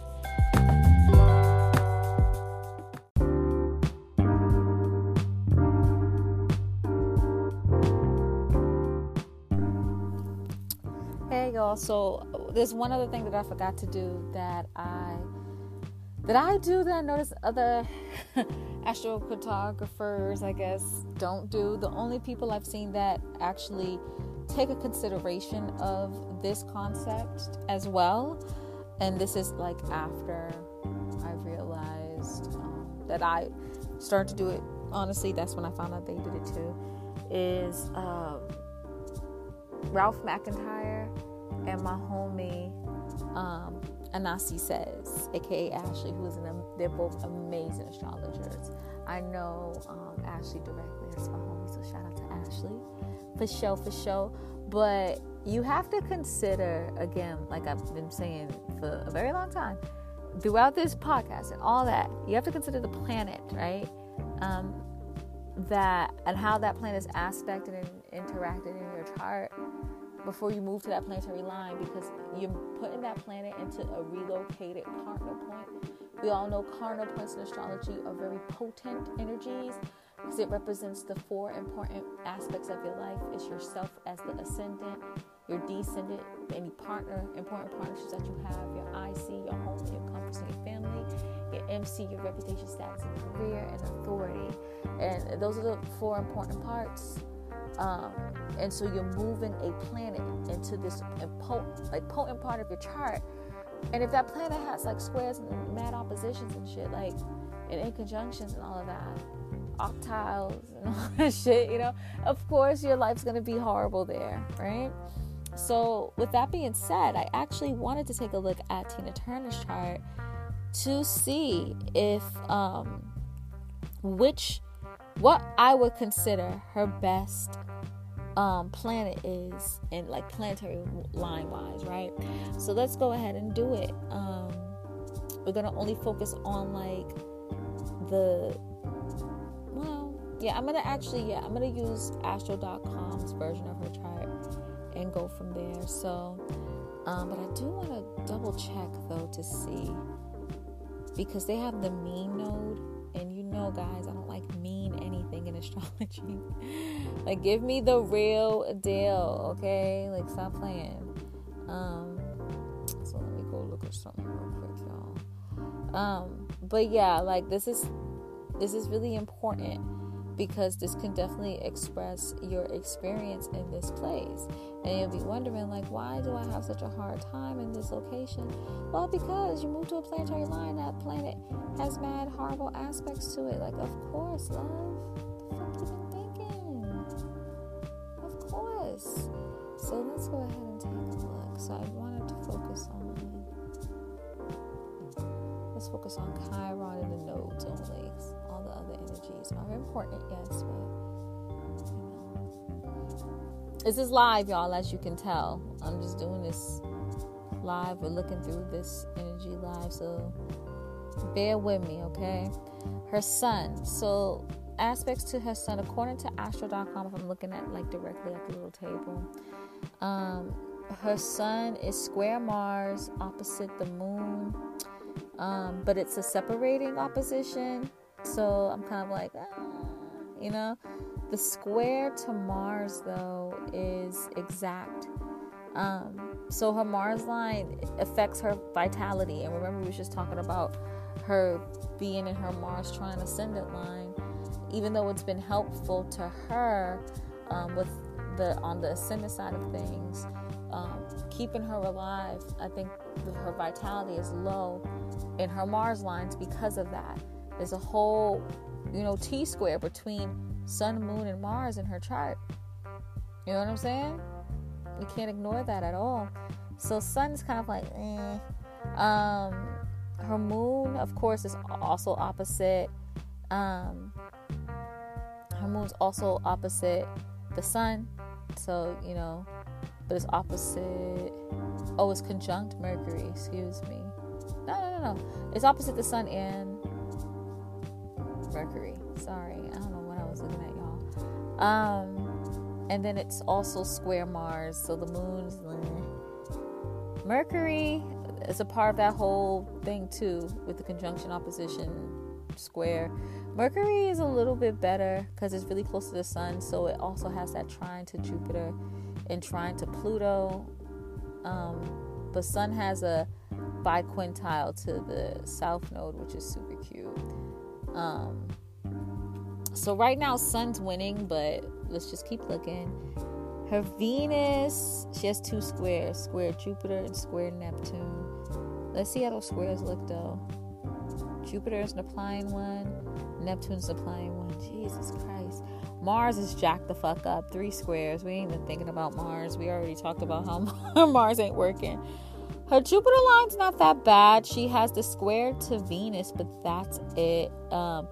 Hey y'all, so there's one other thing that I forgot to do that I that I do that I notice other astrocartographers, I guess, don't do. The only people I've seen that actually take a consideration of this concept as well, and this is like after I realized um, that I started to do it. Honestly, that's when I found out they did it too, is um, Ralph McIntyre and my homie um, Anasi Says, aka Ashley, who is an they're both amazing astrologers. I know um, Ashley directly, that's my homie, so shout out to Ashley for show for show. But you have to consider, again, like I've been saying for a very long time, throughout this podcast and all that, you have to consider the planet, right? Um, that and how that planet is aspected and interacted in your chart before you move to that planetary line, because you're putting that planet into a relocated cardinal point. We all know cardinal points in astrology are very potent energies because it represents the four important aspects of your life. It's yourself as the ascendant, your descendant, any partner, important partnerships that you have, your I C, your home, your comforts, and your family, your M C, your reputation, status, and career, and authority. And those are the four important parts. Um, and so you're moving a planet into this impo- like potent part of your chart. And if that planet has like squares and mad oppositions and shit, like and inconjunctions and all of that, octiles and all that shit, you know, of course your life's gonna be horrible there, right? So with that being said, I actually wanted to take a look at Tina Turner's chart to see if um which what I would consider her best um planet is, in like planetary line wise, right? So let's go ahead and do it. Um we're gonna only focus on like the well yeah I'm gonna actually yeah I'm gonna use astro dot com's version of her chart and go from there. So um but I do want to double check though to see, because they have the mean node, and you know guys, I don't like mean anything in astrology. Like, give me the real deal, okay? Like, stop playing. Um so let me go look at something real quick, y'all. Um but yeah, like this is this is really important, because this can definitely express your experience in this place. And you'll be wondering, like, why do I have such a hard time in this location? Well, because you moved to a planetary line. That planet has mad horrible aspects to it. Like, of course, love. What the fuck you been thinking? Of course. So let's go ahead and take a look. So I wanted to focus on let's focus on Chiron and the nodes only. All the other energies are important, yes, but you know, this is live, y'all, as you can tell. I'm just doing this live. We're looking through this energy live, so bear with me, okay? Her sun. So aspects to her sun, according to astro dot com, if I'm looking at like directly at the little table, um, her sun is square Mars opposite the moon, um, but it's a separating opposition. So I'm kind of like, ah, you know, the square to Mars though is exact. Um, so her Mars line affects her vitality. And remember, we were just talking about her being in her Mars trine ascendant line. Even though it's been helpful to her um, with the on the ascendant side of things, um, keeping her alive, I think her vitality is low in her Mars lines because of that. There's a whole, you know, T-square between Sun, Moon, and Mars in her chart. You know what I'm saying? You can't ignore that at all. So Sun's kind of like, eh. Um, her Moon, of course, is also opposite. Um, her Moon's also opposite the Sun. So, you know, but it's opposite. Oh, it's conjunct Mercury. Excuse me. No, no, no, no. It's opposite the Sun and Mercury. Sorry, I don't know what I was looking at, y'all. Um, and then it's also square Mars, so the moon's uh, Mercury is a part of that whole thing too, with the conjunction, opposition, square. Mercury is a little bit better because it's really close to the sun, so it also has that trine to Jupiter and trine to Pluto. Um, but Sun has a biquintile to the south node, which is super cute. Um, so right now Sun's winning, but let's just keep looking. Her Venus, she has two squares, square Jupiter and square Neptune. Let's see how those squares look though. Jupiter is an applying one, Neptune's an applying one. Jesus Christ. Mars is jacked the fuck up. Three squares. We ain't even thinking about Mars. We already talked about how Mars ain't working. Her Jupiter line's not that bad. She has the square to Venus, but that's it. Um,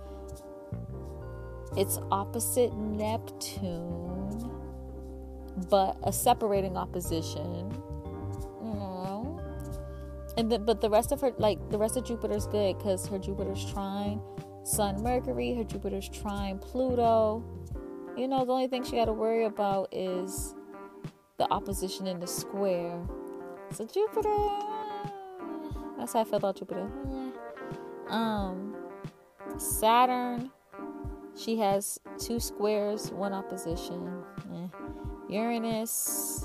it's opposite Neptune, but a separating opposition. You know, and then, but the rest of her, like the rest of Jupiter's good because her Jupiter's trine Sun Mercury, her Jupiter's trine Pluto. You know, the only thing she got to worry about is the opposition in the square. So Jupiter, that's how I feel about Jupiter. Um, Saturn, she has two squares, one opposition. Eh. Uranus,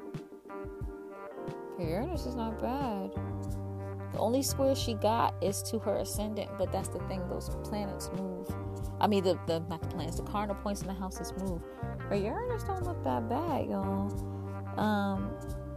Uranus is not bad. The only square she got is to her ascendant, but that's the thing, those planets move. I mean, the, the not the planets, the cardinal points in the houses move. Her Uranus don't look that bad, y'all. Um,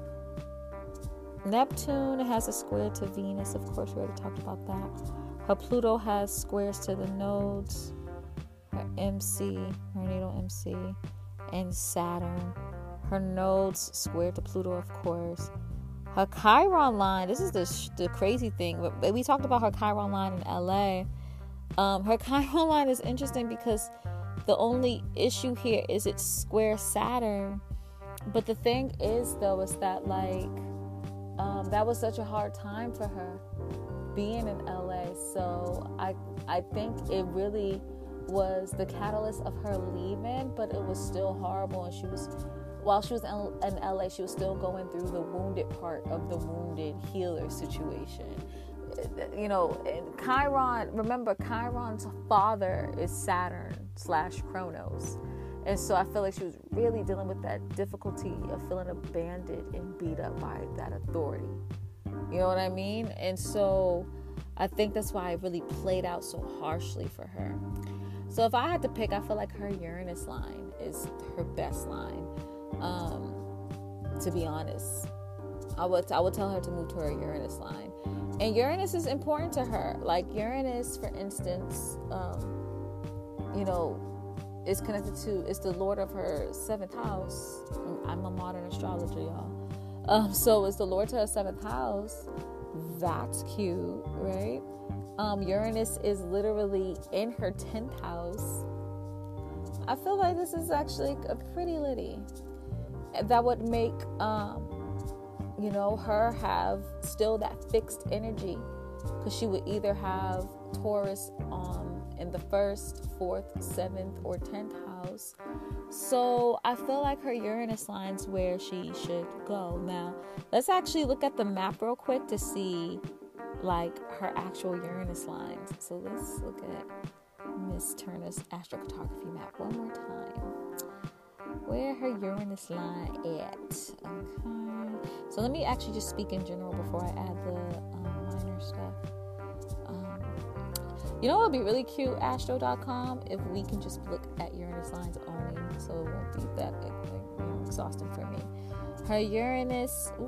Neptune has a square to Venus. Of course, we already talked about that. Her Pluto has squares to the nodes. Her M C, her natal M C, and Saturn. Her nodes square to Pluto, of course. Her Chiron line, this is the sh- the crazy thing. We talked about her Chiron line in L A. Um, her Chiron line is interesting because the only issue here is it's square Saturn. But the thing is, though, is that, like, um, that was such a hard time for her being in L A. So I, I think it really was the catalyst of her leaving, but it was still horrible. And she was, while she was in, in L A, she was still going through the wounded part of the wounded healer situation. You know, and Chiron, remember, Chiron's father is Saturn slash Kronos. And so I feel like she was really dealing with that difficulty of feeling abandoned and beat up by that authority. You know what I mean? And so I think that's why it really played out so harshly for her. So if I had to pick, I feel like her Uranus line is her best line. Um, to be honest, I would I would tell her to move to her Uranus line. And Uranus is important to her. Like Uranus, for instance, um, you know, is connected to, it's the Lord of her seventh house. I'm a modern astrologer, y'all. Um, so it's the Lord to her seventh house. That's cute, right? Um, Uranus is literally in her tenth house. I feel like this is actually a pretty litty. That would make, um, you know, her have still that fixed energy, because she would either have Taurus um, in the first, fourth, seventh, or tenth house. So I feel like her Uranus line's where she should go. Now, let's actually look at the map real quick to see, like, her actual Uranus lines. So let's look at Miss Turner's astrocartography map one more time. Where her Uranus line at? Okay. So let me actually just speak in general before I add the um, minor stuff. Um, you know what would be really cute, astro dot com, if we can just look at Uranus lines only, so it won't be that like, you know, exhausting for me. Her Uranus, ooh,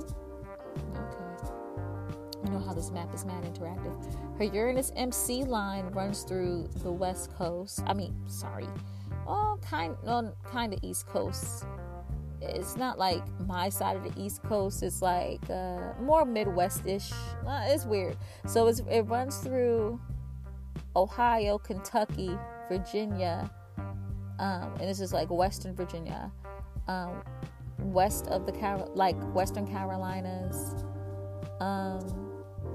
okay. You know how this map is mad interactive. Her Uranus M C line runs through the West Coast. I mean, sorry. Oh, kind, no, kind of East Coast. It's not like my side of the East Coast. It's like uh, more Midwest-ish. Uh, it's weird. So it's, it runs through Ohio, Kentucky, Virginia, um, and this is like Western Virginia, um, west of the Car- like Western Carolinas, um,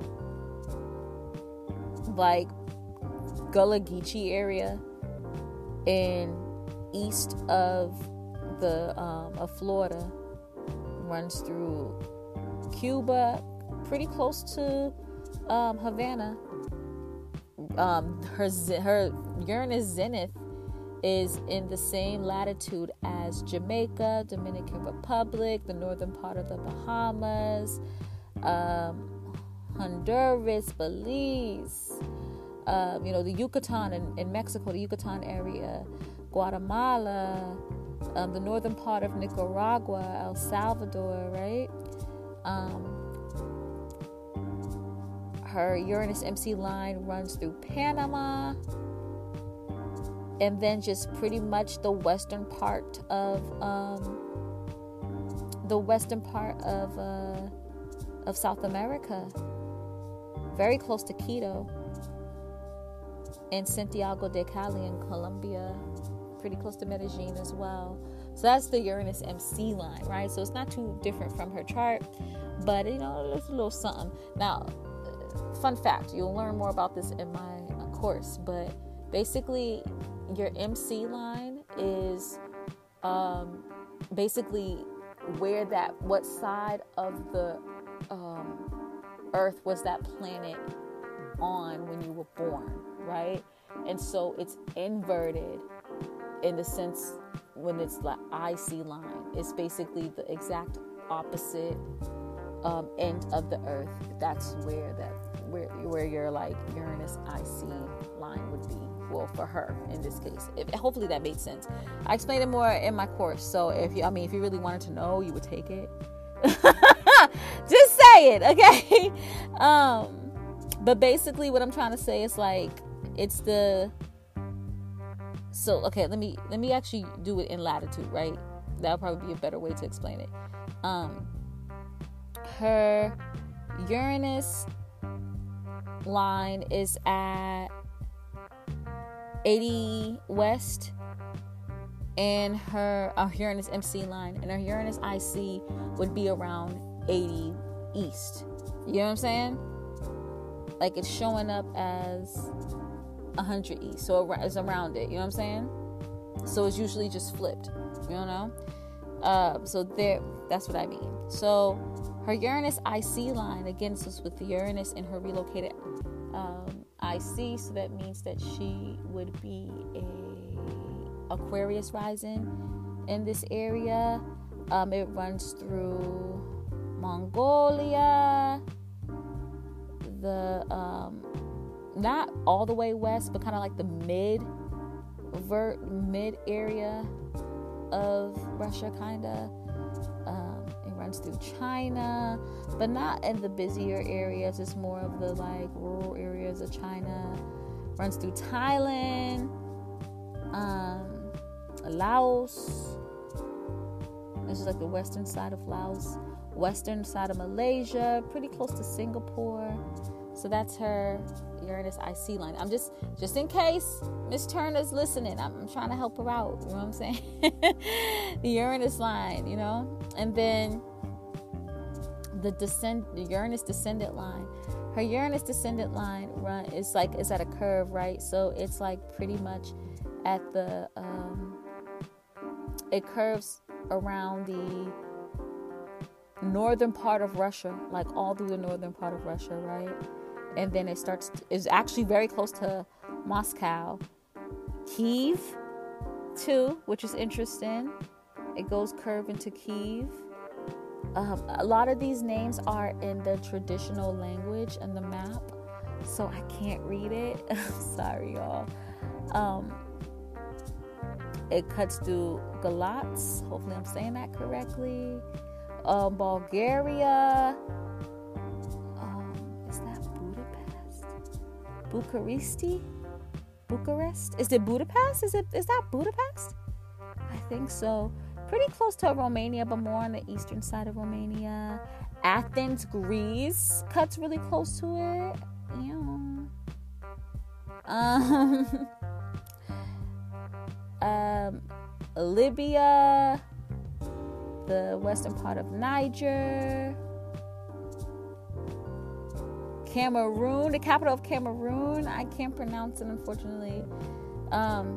like Gullah Geechee area, and east of the um, of Florida, runs through Cuba, pretty close to um, Havana. Um, her her Uranus zenith is in the same latitude as Jamaica, Dominican Republic, the northern part of the Bahamas, um, Honduras, Belize. Um, you know, the Yucatan in, in Mexico, the Yucatan area, Guatemala, um, the northern part of Nicaragua, El Salvador, right? Um, her Uranus M C line runs through Panama, and then just pretty much the western part of um, the western part of uh, of South America, very close to Quito. And Santiago de Cali in Colombia, pretty close to Medellin as well. So that's the Uranus M C line, right? So it's not too different from her chart. But, you know, it's a little something. Now, fun fact, you'll learn more about this in my course, but basically your M C line is um, basically where that, what side of the um, Earth was that planet on when you were born, right? And so it's inverted in the sense when it's like I C line. It's basically the exact opposite um, end of the Earth. That's where that where where your like Uranus I C line would be. Well, for her in this case. If, hopefully that made sense. I explained it more in my course. So if you, I mean, if you really wanted to know, you would take it. Just say it, okay? Um, but basically, what I'm trying to say is like it's the. So okay, let me let me actually do it in latitude, right? That'll probably be a better way to explain it. Um, her Uranus line is at eighty west, and her uh, Uranus M C line and her Uranus I C would be around eighty east. You know what I'm saying? Like it's showing up as one hundred east, so it's around it. You know what I'm saying? So it's usually just flipped. You know? Uh, so there, that's what I mean. So her Uranus I C line, again, this is with the Uranus in her relocated um, I C, so that means that she would be a Aquarius rising in this area. Um, it runs through Mongolia, the um, not all the way west, but kind of like the mid vert mid area of Russia, kind of. Um, it runs through China, but not in the busier areas. It's more of the like rural areas of China. Runs through Thailand, um, Laos. This is like the western side of Laos, western side of Malaysia, pretty close to Singapore. So that's her Uranus I C line. I'm just, just in case Miss Turner's listening, I'm, I'm trying to help her out. You know what I'm saying? The Uranus line, you know, and then the descend, the Uranus descendant line. Her Uranus descendant line run is like it's at a curve, right? So it's like pretty much at the, um, it curves around the northern part of Russia, like all through the northern part of Russia, right? And then it starts to, is actually very close to Moscow, Kyiv too, which is interesting. It goes curve into Kyiv. Um, a lot of these names are in the traditional language and the map, so I can't read it. I'm sorry, y'all. Um, it cuts through Galatz. Hopefully, I'm saying that correctly. Um, Bulgaria. Um, is that Budapest? Bucharesti? Bucharest? Is it Budapest? Is it? Is that Budapest? I think so. Pretty close to Romania, but more on the eastern side of Romania. Athens, Greece, cuts really close to it. Yeah. Um, um, Libya, the western part of Niger, Cameroon, the capital of Cameroon. I can't pronounce it, unfortunately. Um,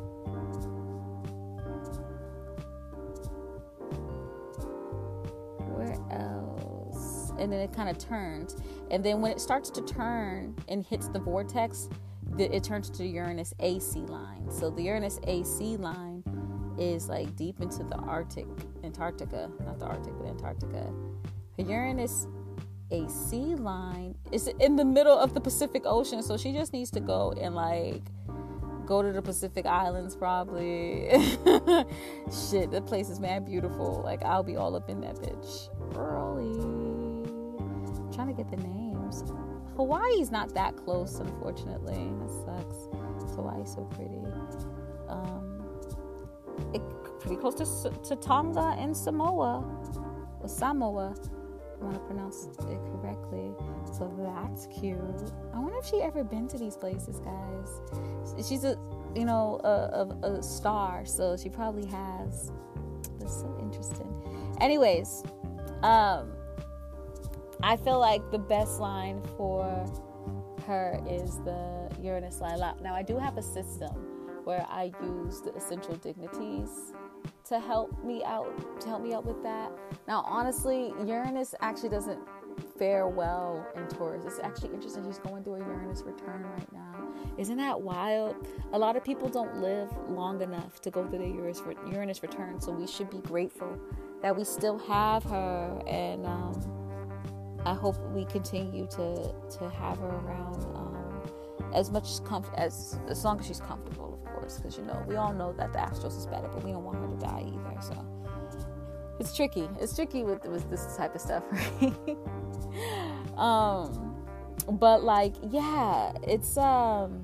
where else? And then it kind of turns. And then when it starts to turn and hits the vortex, it turns to the Uranus A C line. So the Uranus A C line is like deep into the Arctic, Antarctica, not the Arctic, but Antarctica. Her Uranus A C line is in the middle of the Pacific Ocean, so she just needs to go and like go to the Pacific Islands probably. Shit, that place is mad beautiful. Like I'll be all up in that bitch early. I'm trying to get the names. Hawaii's not that close, unfortunately. That sucks. Hawaii's so pretty. Um, it pretty close to to Tonga and Samoa, or Samoa. I want to pronounce it correctly. So that's cute. I wonder if she ever been to these places, guys. She's a, you know, a, a, a star, so she probably has. That's so interesting. Anyways, um, I feel like the best line for her is the Uranus line. Now, I do have a system where I use the essential dignities to help me out, to help me out with that. Now, honestly, Uranus actually doesn't fare well in Taurus. It's actually interesting. She's going through a Uranus return right now. Isn't that wild? A lot of people don't live long enough to go through the Uranus, Uranus return, so we should be grateful that we still have her, and um, I hope we continue to, to have her around um, as much as, comf- as as long as she's comfortable, of course, because, you know, we all know that the Astros is better, but we don't want her to die either, so it's tricky. It's tricky with, with this type of stuff, right? um, but, like, yeah, it's, um,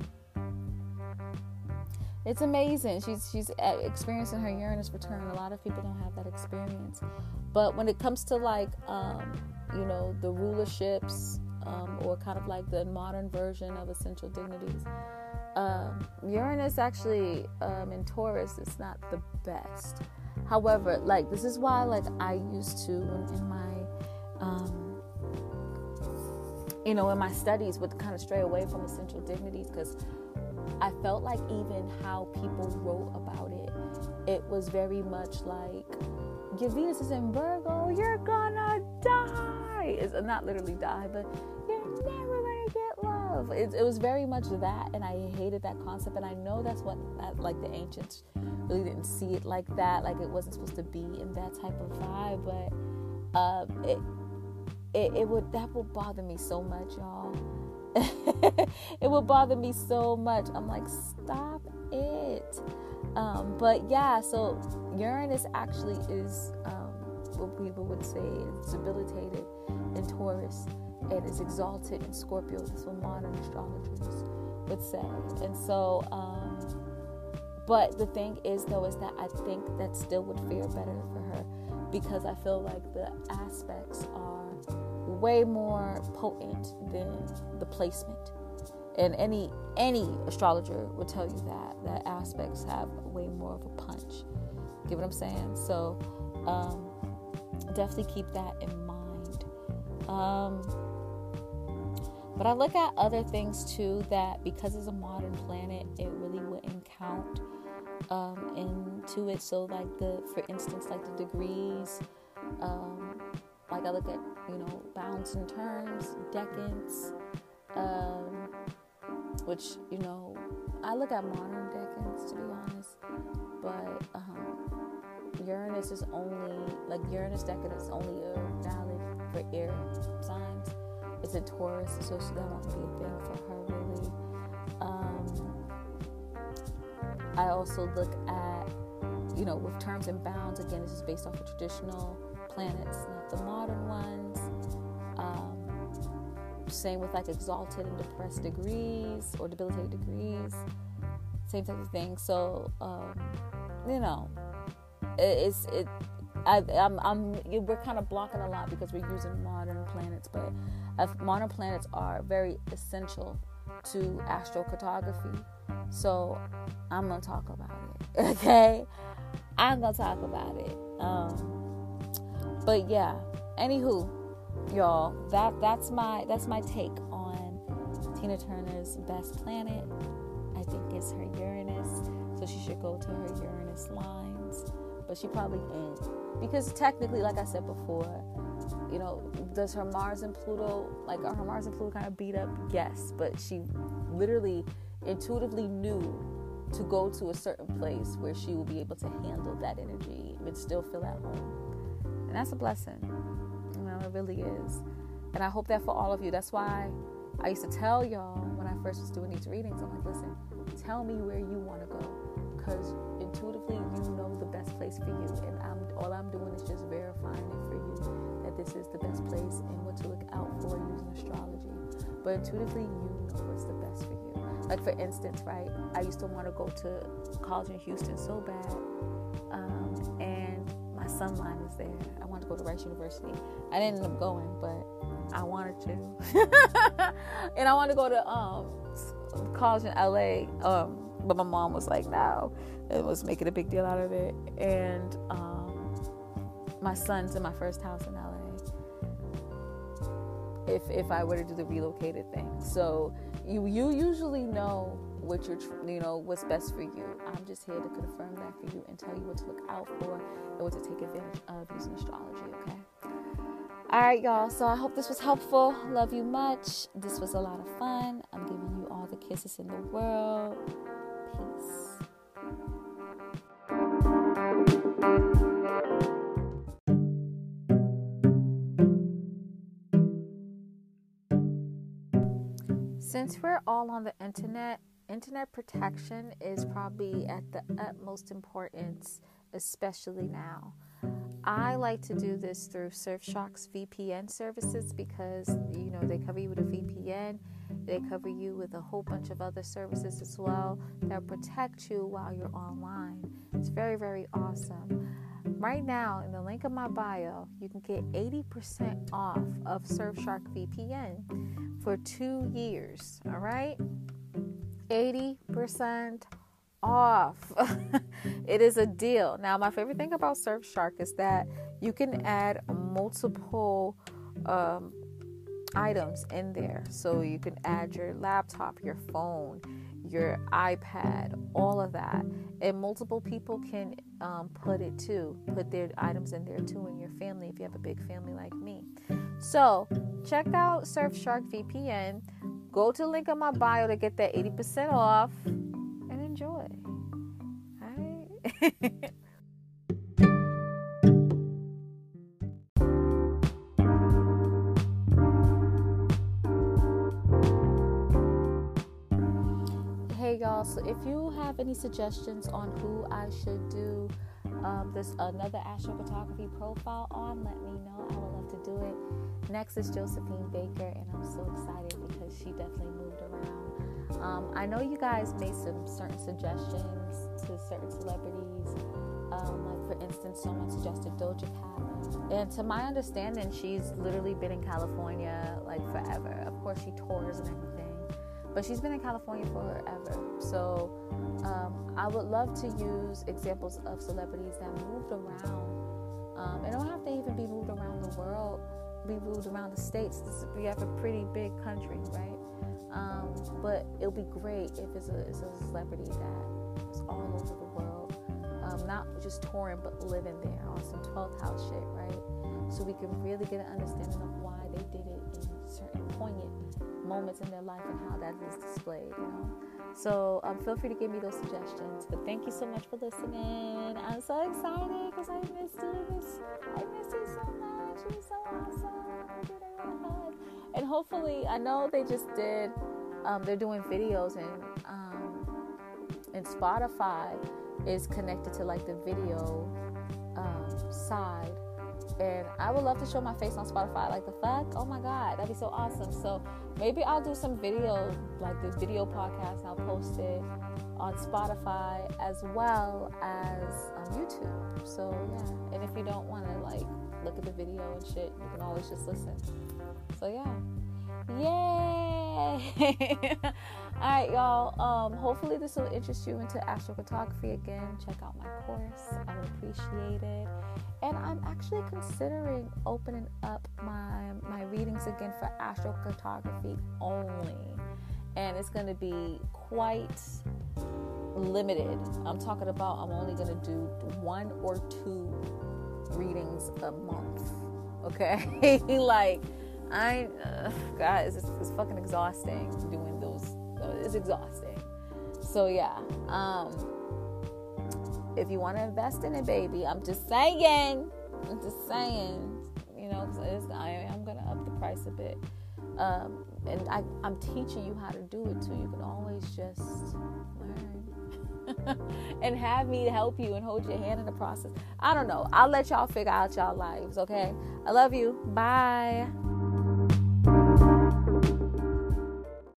it's amazing. She's, she's experiencing her Uranus return. A lot of people don't have that experience, but when it comes to, like, um, you know, the rulerships, um, or kind of like the modern version of essential dignities, um, Uranus actually, um, in Taurus, is not the best. However, like, this is why, like, I used to, in, in my, um, you know, in my studies, would kind of stray away from essential dignities, because I felt like even how people wrote about it, it was very much like, your Venus is in Virgo, you're gonna die. It's not literally die, but you're never gonna get love. It, it was very much that, and I hated that concept. And I know that's what, that, like, the ancients really didn't see it like that. Like, it wasn't supposed to be in that type of vibe. But um, it, it, it would that would bother me so much, y'all. It would bother me so much. I'm like, stop it. Um, but yeah, so Uranus actually is um, what people would say is debilitated in Taurus and is exalted in Scorpio. That's what modern astrologers would say. And so, um, but the thing is, though, is that I think that still would fare better for her, because I feel like the aspects are way more potent than the placement. And any any astrologer would tell you that that aspects have way more of a punch. Get what I'm saying? So um, definitely keep that in mind. Um, but I look at other things too, that because it's a modern planet, it really wouldn't count um, into it. So like the, for instance, like the degrees. Um, like I look at, you know, bounds and terms, decans. Um, which, you know, I look at modern decans, to be honest, but um, Uranus is only, like, Uranus decan is only uh, valid for air signs. It's a Taurus, so that won't be a thing for her, really. Um, I also look at, you know, with terms and bounds, again, this is based off of traditional planets, not the modern ones. Um, Same with like exalted and depressed degrees or debilitated degrees. Same type of thing. So, um, you know, it, it's it. I, I'm, I'm. We're kind of blocking a lot because we're using modern planets, but uh, modern planets are very essential to astrocartography. So, I'm gonna talk about it. Okay, I'm gonna talk about it. Um, but yeah. Anywho. Y'all, that that's my that's my take on Tina Turner's best planet. I think it's her Uranus, so she should go to her Uranus lines, but she probably ain't, because technically, like I said before, you know, does her Mars and Pluto, like, are her Mars and Pluto kind of beat up? Yes, but she literally intuitively knew to go to a certain place where she will be able to handle that energy and still feel at home, and that's a blessing. It really is. And I hope that for all of you. That's why I used to tell y'all when I first was doing these readings, I'm like, listen, tell me where you want to go, because intuitively you know the best place for you, and I'm all I'm doing is just verifying it for you that this is the best place and what to look out for using astrology. But intuitively you know what's the best for you. Like, for instance, right, I used to want to go to college in Houston so bad, um, and my sun line was there. I wanted to go to Rice University. I didn't end up going, but I wanted to. And I wanted to go to um, college in L A, um, but my mom was like, no, and was making a big deal out of it. And um, my son's in my first house in L if if I were to do the relocated thing. So you you usually know what you're, you know, what's best for you. I'm just here to confirm that for you and tell you what to look out for and what to take advantage of using astrology, okay? All right, y'all. So I hope this was helpful. Love you much. This was a lot of fun. I'm giving you all the kisses in the world. Peace. Since we're all on the internet, internet protection is probably at the utmost importance, especially now. I like to do this through Surfshark's V P N services because, you know, they cover you with a V P N. They cover you with a whole bunch of other services as well that protect you while you're online. It's very, very awesome. Right now, in the link of my bio, you can get eighty percent off of Surfshark V P N for two years, all right? eighty percent off. It is a deal. Now, my favorite thing about Surfshark is that you can add multiple um, items in there. So you can add your laptop, your phone, your iPad, all of that. And multiple people can um, put it too, put their items in there too in your family if you have a big family like me. So check out Surfshark V P N. Go to the link in my bio to get that eighty percent off and enjoy. All right. Hey y'all, so if you have any suggestions on who I should do um, this another astrocartography profile on, let me know. I would love to do it. Next is Josephine Baker, and I'm so excited because she definitely moved around. Um, I know you guys made some certain suggestions to certain celebrities. Um, like for instance, someone suggested Doja Cat, and to my understanding, she's literally been in California like forever. Of course, she tours and everything, but she's been in California forever. So um, I would love to use examples of celebrities that moved around. Um, it don't have to even be moved around the world. Be moved around the states. We have a pretty big country, right? Um, but it'll be great if it's a, it's a celebrity that is all over the world, um, not just touring but living there on some twelfth house shit, right? So we can really get an understanding of why they did it in certain poignant moments in their life and how that is displayed, you know? So um, feel free to give me those suggestions. But thank you so much for listening. I'm so excited because I miss doing this. I miss you so much. You're so awesome. And hopefully, I know they just did, um, they're doing videos, and um, and Spotify is connected to like the video um, side. And I would love to show my face on Spotify. Like, the fuck? Oh my God, that'd be so awesome. So maybe I'll do some video, like this video podcast, and I'll post it on Spotify as well as on YouTube. So yeah. And if you don't want to like look at the video and shit, you can always just listen. So yeah. Yay! Alright, y'all. Um, hopefully this will interest you into astrocartography again. Check out my course. I would appreciate it. And I'm actually considering opening up my my readings again for astrocartography only. And it's going to be quite limited. I'm talking about I'm only going to do one or two readings a month. Okay? Like, I, uh, guys, it's, it's fucking exhausting doing those. It's exhausting. So yeah. Um, if you want to invest in it, baby, I'm just saying. I'm just saying. You know, it's, I, I'm gonna up the price a bit. Um, and I, I'm teaching you how to do it too. You can always just learn and have me help you and hold your hand in the process. I don't know. I'll let y'all figure out y'all lives. Okay. I love you. Bye.